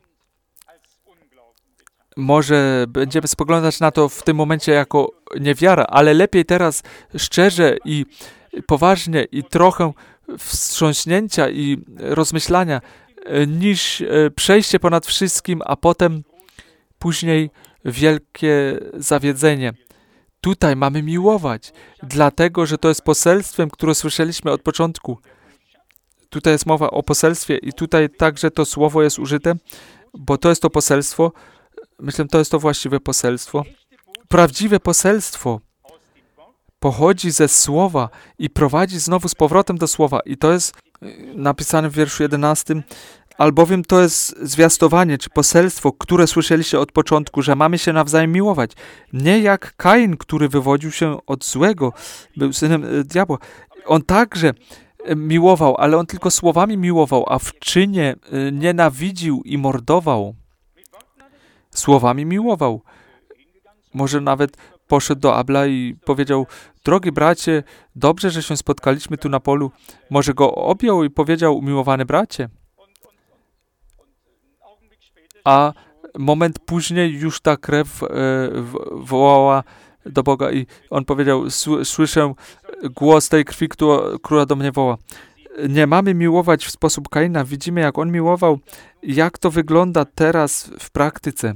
S1: może będziemy spoglądać na to w tym momencie jako niewiara, ale lepiej teraz szczerze i poważnie i trochę wstrząśnięcia i rozmyślania, niż przejście ponad wszystkim, a później wielkie zawiedzenie. Tutaj mamy miłować, dlatego, że to jest poselstwem, które słyszeliśmy od początku. Tutaj jest mowa o poselstwie i tutaj także to słowo jest użyte, bo to jest to poselstwo. Myślę, to jest to właściwe poselstwo. Prawdziwe poselstwo pochodzi ze słowa i prowadzi znowu z powrotem do słowa. I to jest napisane w wierszu 11. Albowiem to jest zwiastowanie, czy poselstwo, które słyszeliście od początku, że mamy się nawzajem miłować. Nie jak Kain, który wywodził się od złego, był synem diabła. On także miłował, ale on tylko słowami miłował, a w czynie nienawidził i mordował. Słowami miłował. Może nawet poszedł do Abla i powiedział, drogi bracie, dobrze, że się spotkaliśmy tu na polu. Może go objął i powiedział, umiłowany bracie. A moment później już ta krew wołała do Boga i on powiedział, słyszę głos tej krwi, która do mnie woła. Nie mamy miłować w sposób Kaina. Widzimy, jak on miłował, jak to wygląda teraz w praktyce.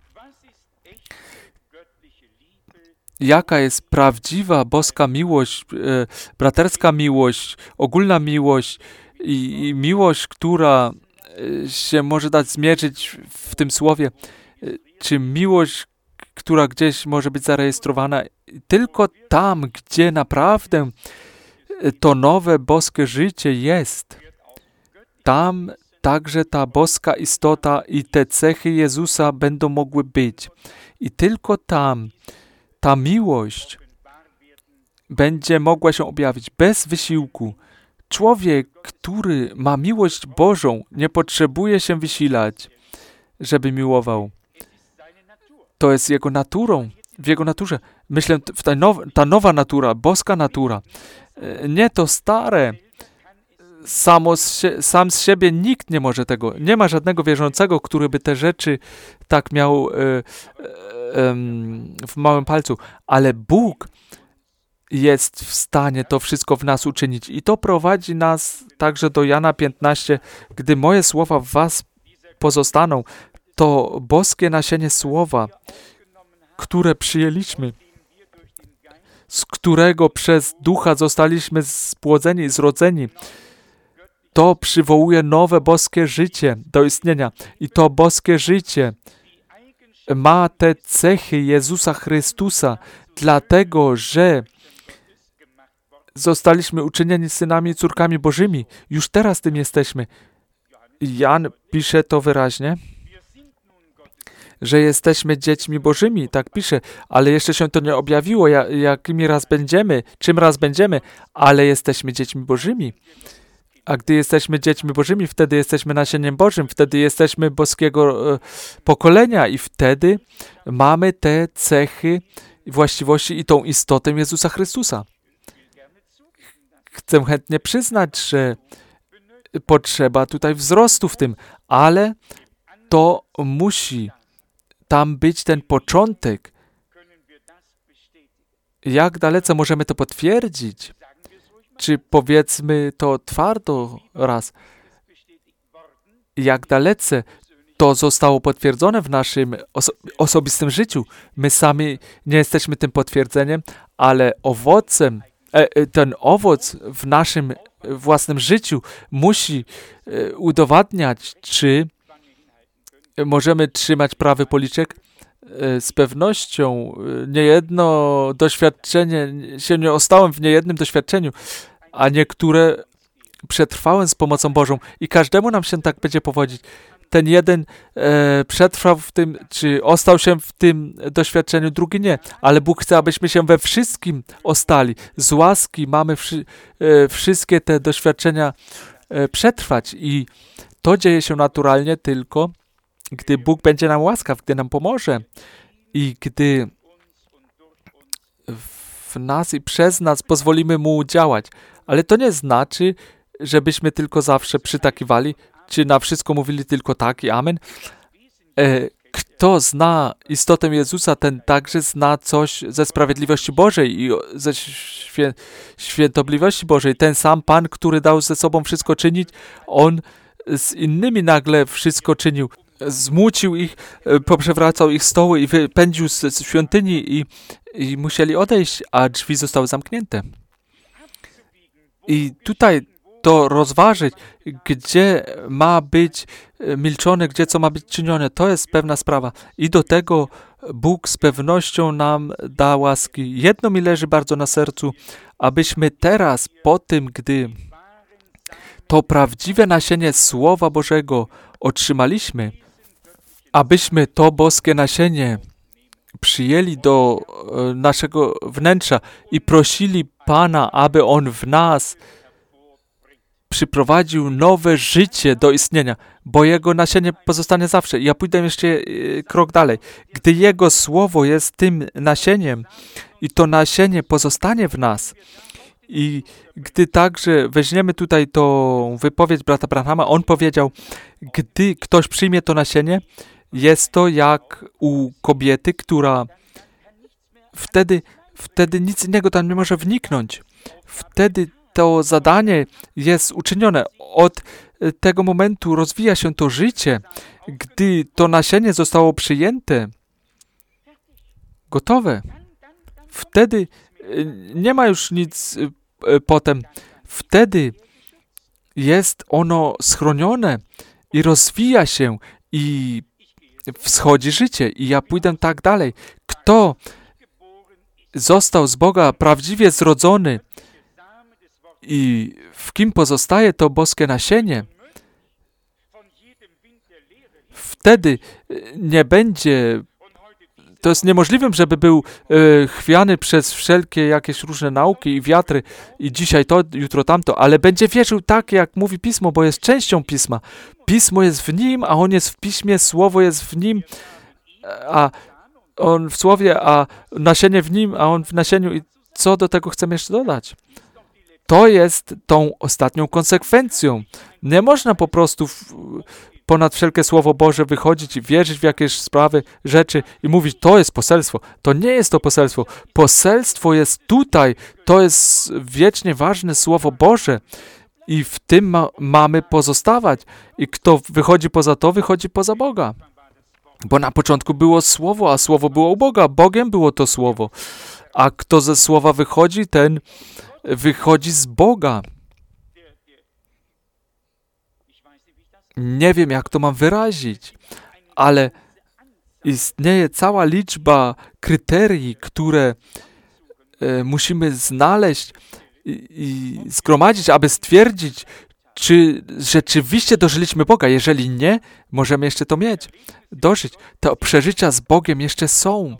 S1: Jaka jest prawdziwa boska miłość, braterska miłość, ogólna miłość i miłość, która się może dać zmierzyć w tym słowie, czy miłość, która gdzieś może być zarejestrowana tylko tam, gdzie naprawdę to nowe boskie życie jest. Tam także ta boska istota i te cechy Jezusa będą mogły być. I tylko tam ta miłość będzie mogła się objawić bez wysiłku, człowiek, który ma miłość Bożą, nie potrzebuje się wysilać, żeby miłował. To jest jego naturą, w jego naturze. Myślę, ta nowa natura, boska natura, nie to stare. Sam z siebie nikt nie może tego. Nie ma żadnego wierzącego, który by te rzeczy tak miał w małym palcu. Ale Bóg jest w stanie to wszystko w nas uczynić. I to prowadzi nas także do Jana 15. Gdy moje słowa w was pozostaną, to boskie nasienie słowa, które przyjęliśmy, z którego przez Ducha zostaliśmy spłodzeni, zrodzeni, to przywołuje nowe boskie życie do istnienia. I to boskie życie ma te cechy Jezusa Chrystusa, dlatego że zostaliśmy uczynieni synami i córkami Bożymi. Już teraz tym jesteśmy. Jan pisze to wyraźnie, że jesteśmy dziećmi Bożymi, tak pisze, ale jeszcze się to nie objawiło, jakimi raz będziemy, czym raz będziemy, ale jesteśmy dziećmi Bożymi. A gdy jesteśmy dziećmi Bożymi, wtedy jesteśmy nasieniem Bożym, wtedy jesteśmy boskiego pokolenia i wtedy mamy te cechy, właściwości i tą istotę Jezusa Chrystusa. Chcę chętnie przyznać, że potrzeba tutaj wzrostu w tym, ale to musi tam być ten początek. Jak dalece możemy to potwierdzić? Czy powiedzmy to twardo raz? Jak dalece to zostało potwierdzone w naszym osobistym życiu? My sami nie jesteśmy tym potwierdzeniem, ale owocem, ten owoc w naszym własnym życiu musi udowadniać, czy możemy trzymać prawy policzek. Z pewnością niejedno doświadczenie, się nie ostałem w niejednym doświadczeniu, a niektóre przetrwałem z pomocą Bożą i każdemu nam się tak będzie powodzić. Ten jeden przetrwał w tym, czy ostał się w tym doświadczeniu, drugi nie. Ale Bóg chce, abyśmy się we wszystkim ostali. Z łaski mamy wszystkie te doświadczenia przetrwać i to dzieje się naturalnie tylko, gdy Bóg będzie nam łaskaw, gdy nam pomoże i gdy w nas i przez nas pozwolimy Mu działać. Ale to nie znaczy, żebyśmy tylko zawsze przytakiwali, czy na wszystko mówili tylko tak i amen. Kto zna istotę Jezusa, ten także zna coś ze sprawiedliwości Bożej i ze świętobliwości Bożej. Ten sam Pan, który dał ze sobą wszystko czynić, On z innymi nagle wszystko czynił. Zmucił ich, poprzewracał ich stoły i wypędził z świątyni i musieli odejść, a drzwi zostały zamknięte. I tutaj to rozważyć, gdzie ma być milczone, gdzie co ma być czynione, to jest pewna sprawa. I do tego Bóg z pewnością nam da łaski. Jedno mi leży bardzo na sercu, abyśmy teraz, po tym, gdy to prawdziwe nasienie Słowa Bożego otrzymaliśmy, abyśmy to boskie nasienie przyjęli do naszego wnętrza i prosili Pana, aby On w nas przyprowadził nowe życie do istnienia, bo Jego nasienie pozostanie zawsze. Ja pójdę jeszcze krok dalej. Gdy Jego Słowo jest tym nasieniem i to nasienie pozostanie w nas i gdy także weźmiemy tutaj tą wypowiedź brata Branhama, on powiedział, gdy ktoś przyjmie to nasienie, jest to jak u kobiety, która wtedy nic innego tam nie może wniknąć. Wtedy to zadanie jest uczynione. Od tego momentu rozwija się to życie. Gdy to nasienie zostało przyjęte, gotowe, wtedy nie ma już nic potem. Wtedy jest ono schronione i rozwija się i wschodzi życie. I ja pójdę tak dalej. Kto został z Boga prawdziwie zrodzony i w kim pozostaje to boskie nasienie, wtedy nie będzie to jest niemożliwe, żeby był chwiany przez wszelkie jakieś różne nauki i wiatry i dzisiaj to, jutro tamto, ale będzie wierzył tak, jak mówi Pismo, bo jest częścią Pisma. Pismo jest w nim, a on jest w Piśmie, Słowo jest w nim, a on w Słowie, a nasienie w nim, a on w nasieniu. I co do tego chcemy jeszcze dodać? To jest tą ostatnią konsekwencją. Nie można po prostu ponad wszelkie Słowo Boże wychodzić i wierzyć w jakieś sprawy, rzeczy i mówić, to jest poselstwo. To nie jest to poselstwo. Poselstwo jest tutaj. To jest wiecznie ważne Słowo Boże. I w tym mamy pozostawać. I kto wychodzi poza to, wychodzi poza Boga. Bo na początku było Słowo, a Słowo było u Boga. Bogiem było to Słowo. A kto ze Słowa wychodzi, ten wychodzi z Boga. Nie wiem, jak to mam wyrazić, ale istnieje cała liczba kryterii, które musimy znaleźć i zgromadzić, aby stwierdzić, czy rzeczywiście dożyliśmy Boga. Jeżeli nie, możemy jeszcze to mieć, dożyć. Te przeżycia z Bogiem jeszcze są.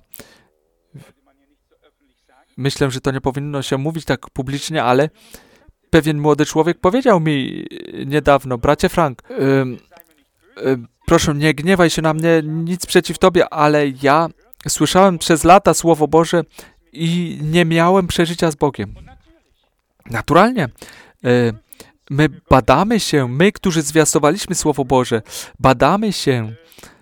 S1: Myślę, że to nie powinno się mówić tak publicznie, ale pewien młody człowiek powiedział mi niedawno, bracie Frank, proszę, nie gniewaj się na mnie, nic przeciw tobie, ale ja słyszałem przez lata Słowo Boże i nie miałem przeżycia z Bogiem. Naturalnie. My badamy się, my, którzy zwiastowaliśmy Słowo Boże, badamy się,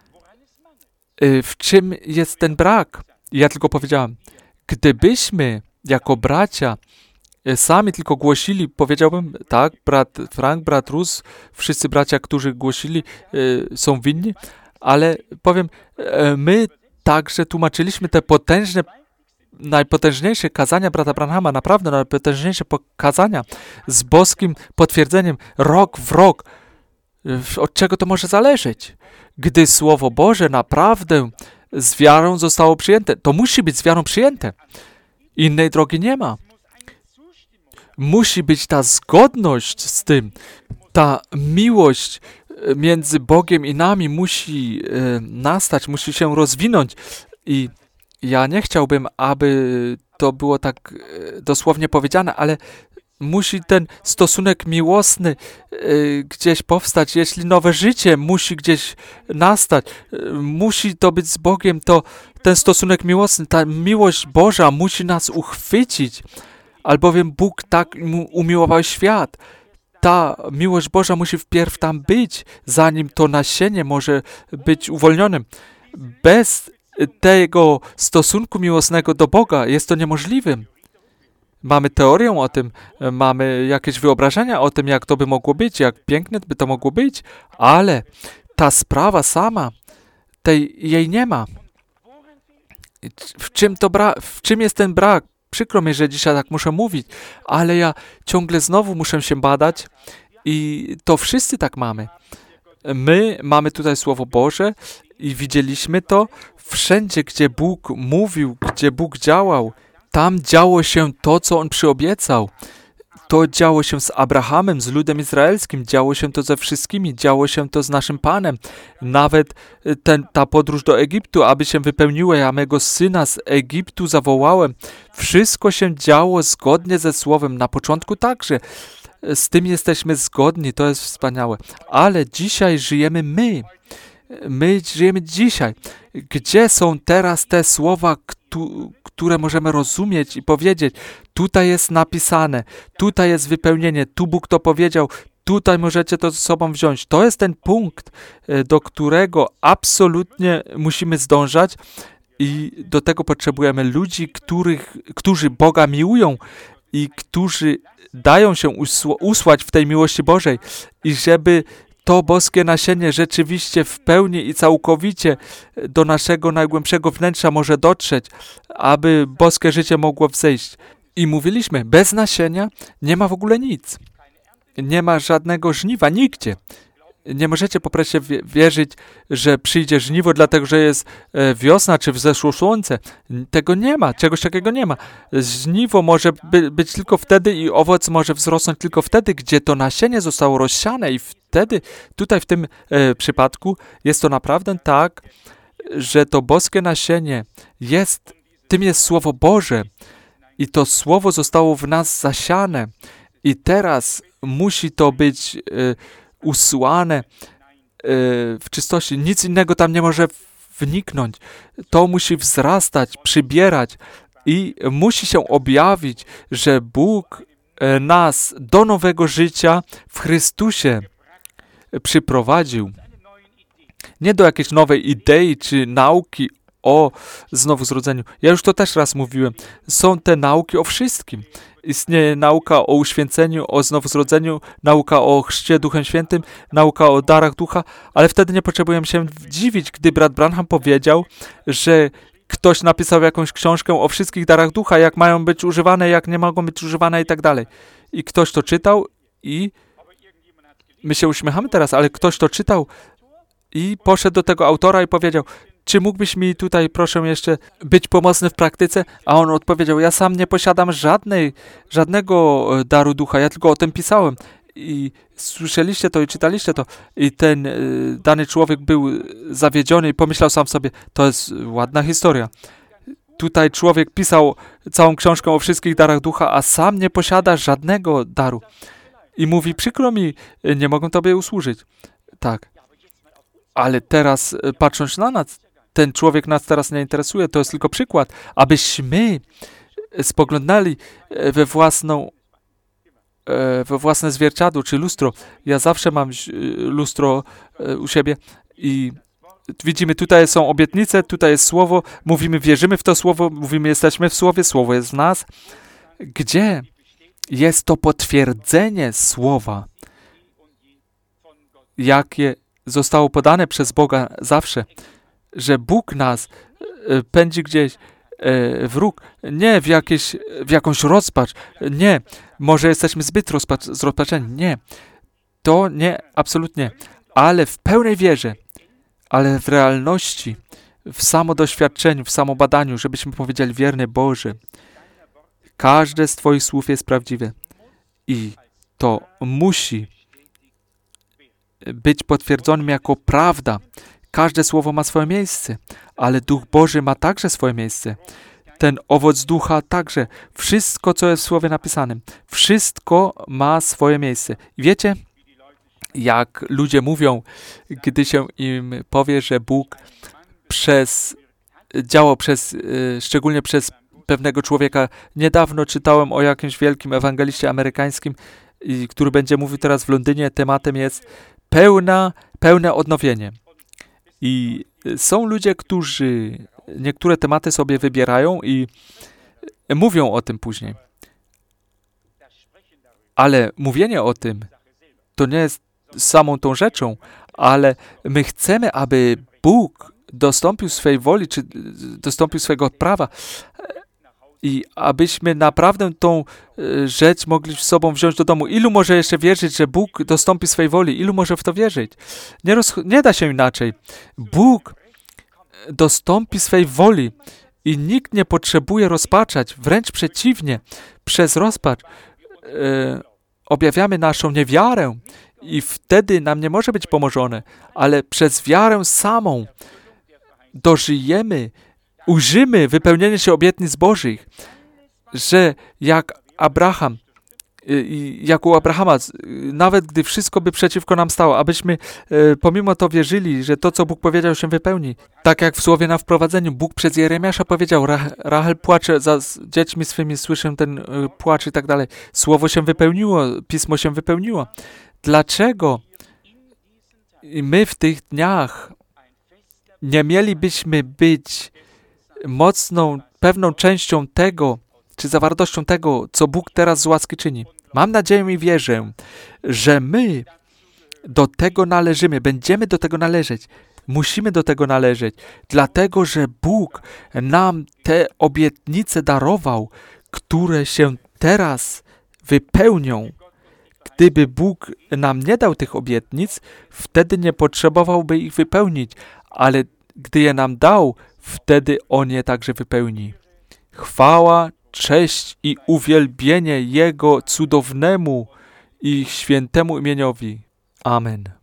S1: w czym jest ten brak. I ja tylko powiedziałem, gdybyśmy jako bracia sami tylko głosili, powiedziałbym, tak, brat Frank, brat Rus, wszyscy bracia, którzy głosili, są winni, ale powiem, my także tłumaczyliśmy te potężne, najpotężniejsze kazania brata Branhama, naprawdę najpotężniejsze kazania z boskim potwierdzeniem, rok w rok. Od czego to może zależeć? Gdy Słowo Boże naprawdę z wiarą zostało przyjęte, to musi być z wiarą przyjęte. Innej drogi nie ma. Musi być ta zgodność z tym, ta miłość między Bogiem i nami musi nastać, musi się rozwinąć. I ja nie chciałbym, aby to było tak dosłownie powiedziane, ale musi ten stosunek miłosny gdzieś powstać. Jeśli nowe życie musi gdzieś nastać, musi to być z Bogiem, to ten stosunek miłosny, ta miłość Boża musi nas uchwycić, albowiem Bóg tak umiłował świat. Ta miłość Boża musi wpierw tam być, zanim to nasienie może być uwolnionym. Bez tego stosunku miłosnego do Boga jest to niemożliwym. Mamy teorię o tym, mamy jakieś wyobrażenia o tym, jak to by mogło być, jak piękne by to mogło być, ale ta sprawa sama, jej nie ma. W czym jest ten brak? Przykro mi, że dzisiaj tak muszę mówić, ale ja ciągle znowu muszę się badać i to wszyscy tak mamy. My mamy tutaj Słowo Boże i widzieliśmy to wszędzie, gdzie Bóg mówił, gdzie Bóg działał. Tam działo się to, co On przyobiecał. To działo się z Abrahamem, z ludem izraelskim, działo się to ze wszystkimi, działo się to z naszym Panem. Nawet ta podróż do Egiptu, aby się wypełniła, ja mego syna z Egiptu zawołałem. Wszystko się działo zgodnie ze Słowem, na początku także. Z tym jesteśmy zgodni, to jest wspaniałe. Ale dzisiaj żyjemy my. My żyjemy dzisiaj. Gdzie są teraz te słowa, które możemy rozumieć i powiedzieć? Tutaj jest napisane, tutaj jest wypełnienie, tu Bóg to powiedział, tutaj możecie to ze sobą wziąć. To jest ten punkt, do którego absolutnie musimy zdążać i do tego potrzebujemy ludzi, którzy Boga miłują i którzy dają się usłać w tej miłości Bożej i żeby to boskie nasienie rzeczywiście w pełni i całkowicie do naszego najgłębszego wnętrza może dotrzeć, aby boskie życie mogło wzejść. I mówiliśmy, bez nasienia nie ma w ogóle nic. Nie ma żadnego żniwa nigdzie. Nie możecie po prostu wierzyć, że przyjdzie żniwo, dlatego że jest wiosna czy wzeszło słońce. Tego nie ma, czegoś takiego nie ma. Żniwo może być tylko wtedy i owoc może wzrosnąć tylko wtedy, gdzie to nasienie zostało rozsiane i wtedy, tutaj w tym przypadku jest to naprawdę tak, że to boskie nasienie tym jest Słowo Boże i to Słowo zostało w nas zasiane i teraz musi to być usłane w czystości. Nic innego tam nie może wniknąć. To musi wzrastać, przybierać i musi się objawić, że Bóg nas do nowego życia w Chrystusie przyprowadził. Nie do jakiejś nowej idei czy nauki o znowuzrodzeniu. Ja już to też raz mówiłem. Są te nauki o wszystkim. Istnieje nauka o uświęceniu, o znowuzrodzeniu, nauka o chrzcie Duchem Świętym, nauka o darach Ducha, ale wtedy nie potrzebujemy się dziwić, gdy brat Branham powiedział, że ktoś napisał jakąś książkę o wszystkich darach Ducha, jak mają być używane, jak nie mogą być używane i tak dalej. I ktoś to czytał i my się uśmiechamy teraz, ale ktoś to czytał i poszedł do tego autora i powiedział, czy mógłbyś mi tutaj, proszę jeszcze, być pomocny w praktyce? A on odpowiedział, ja sam nie posiadam żadnego daru ducha, ja tylko o tym pisałem. I słyszeliście to i czytaliście to. I ten dany człowiek był zawiedziony i pomyślał sam sobie, to jest ładna historia. Tutaj człowiek pisał całą książkę o wszystkich darach ducha, a sam nie posiada żadnego daru. I mówi, przykro mi, nie mogę tobie usłużyć. Tak. Ale teraz, patrząc na nas, ten człowiek nas teraz nie interesuje, to jest tylko przykład, abyśmy spoglądali we własne zwierciadło, czy lustro. Ja zawsze mam lustro u siebie i widzimy, tutaj są obietnice, tutaj jest słowo, mówimy, wierzymy w to słowo, mówimy, jesteśmy w słowie, słowo jest w nas. Gdzie jest to potwierdzenie słowa, jakie zostało podane przez Boga zawsze, że Bóg nas pędzi gdzieś w róg, nie w jakąś rozpacz, nie, może jesteśmy zbyt zrozpaczeni, nie, to nie, absolutnie, ale w pełnej wierze, ale w realności, w samodoświadczeniu, w samobadaniu, żebyśmy powiedzieli, wierny Boże, każde z Twoich słów jest prawdziwe i to musi być potwierdzonym jako prawda. Każde słowo ma swoje miejsce, ale Duch Boży ma także swoje miejsce. Ten owoc Ducha także. Wszystko, co jest w Słowie napisanym, wszystko ma swoje miejsce. I wiecie, jak ludzie mówią, gdy się im powie, że Bóg działał szczególnie przez pewnego człowieka. Niedawno czytałem o jakimś wielkim ewangeliście amerykańskim, który będzie mówił teraz w Londynie. Tematem jest pełne odnowienie. I są ludzie, którzy niektóre tematy sobie wybierają i mówią o tym później. Ale mówienie o tym to nie jest samą tą rzeczą, ale my chcemy, aby Bóg dostąpił swej woli, czy dostąpił swego prawa i abyśmy naprawdę tą rzecz mogli z sobą wziąć do domu. Ilu może jeszcze wierzyć, że Bóg dostąpi swej woli? Ilu może w to wierzyć? Nie da się inaczej. Bóg dostąpi swej woli i nikt nie potrzebuje rozpaczać. Wręcz przeciwnie, przez rozpacz objawiamy naszą niewiarę i wtedy nam nie może być pomożone, ale przez wiarę samą ujrzymy wypełnienie się obietnic Bożych, że jak u Abrahama, nawet gdy wszystko by przeciwko nam stało, abyśmy pomimo to wierzyli, że to, co Bóg powiedział, się wypełni. Tak jak w słowie na wprowadzeniu, Bóg przez Jeremiasza powiedział, Rachel płacze za dziećmi swymi, słyszę ten płacz i tak dalej. Słowo się wypełniło, Pismo się wypełniło. Dlaczego my w tych dniach nie mielibyśmy być pewną częścią tego, czy zawartością tego, co Bóg teraz z łaski czyni? Mam nadzieję i wierzę, że my do tego należymy, będziemy do tego należeć, musimy do tego należeć, dlatego, że Bóg nam te obietnice darował, które się teraz wypełnią. Gdyby Bóg nam nie dał tych obietnic, wtedy nie potrzebowałby ich wypełnić, ale gdy je nam dał, wtedy On je także wypełni. Chwała, cześć i uwielbienie Jego cudownemu i świętemu imieniowi. Amen.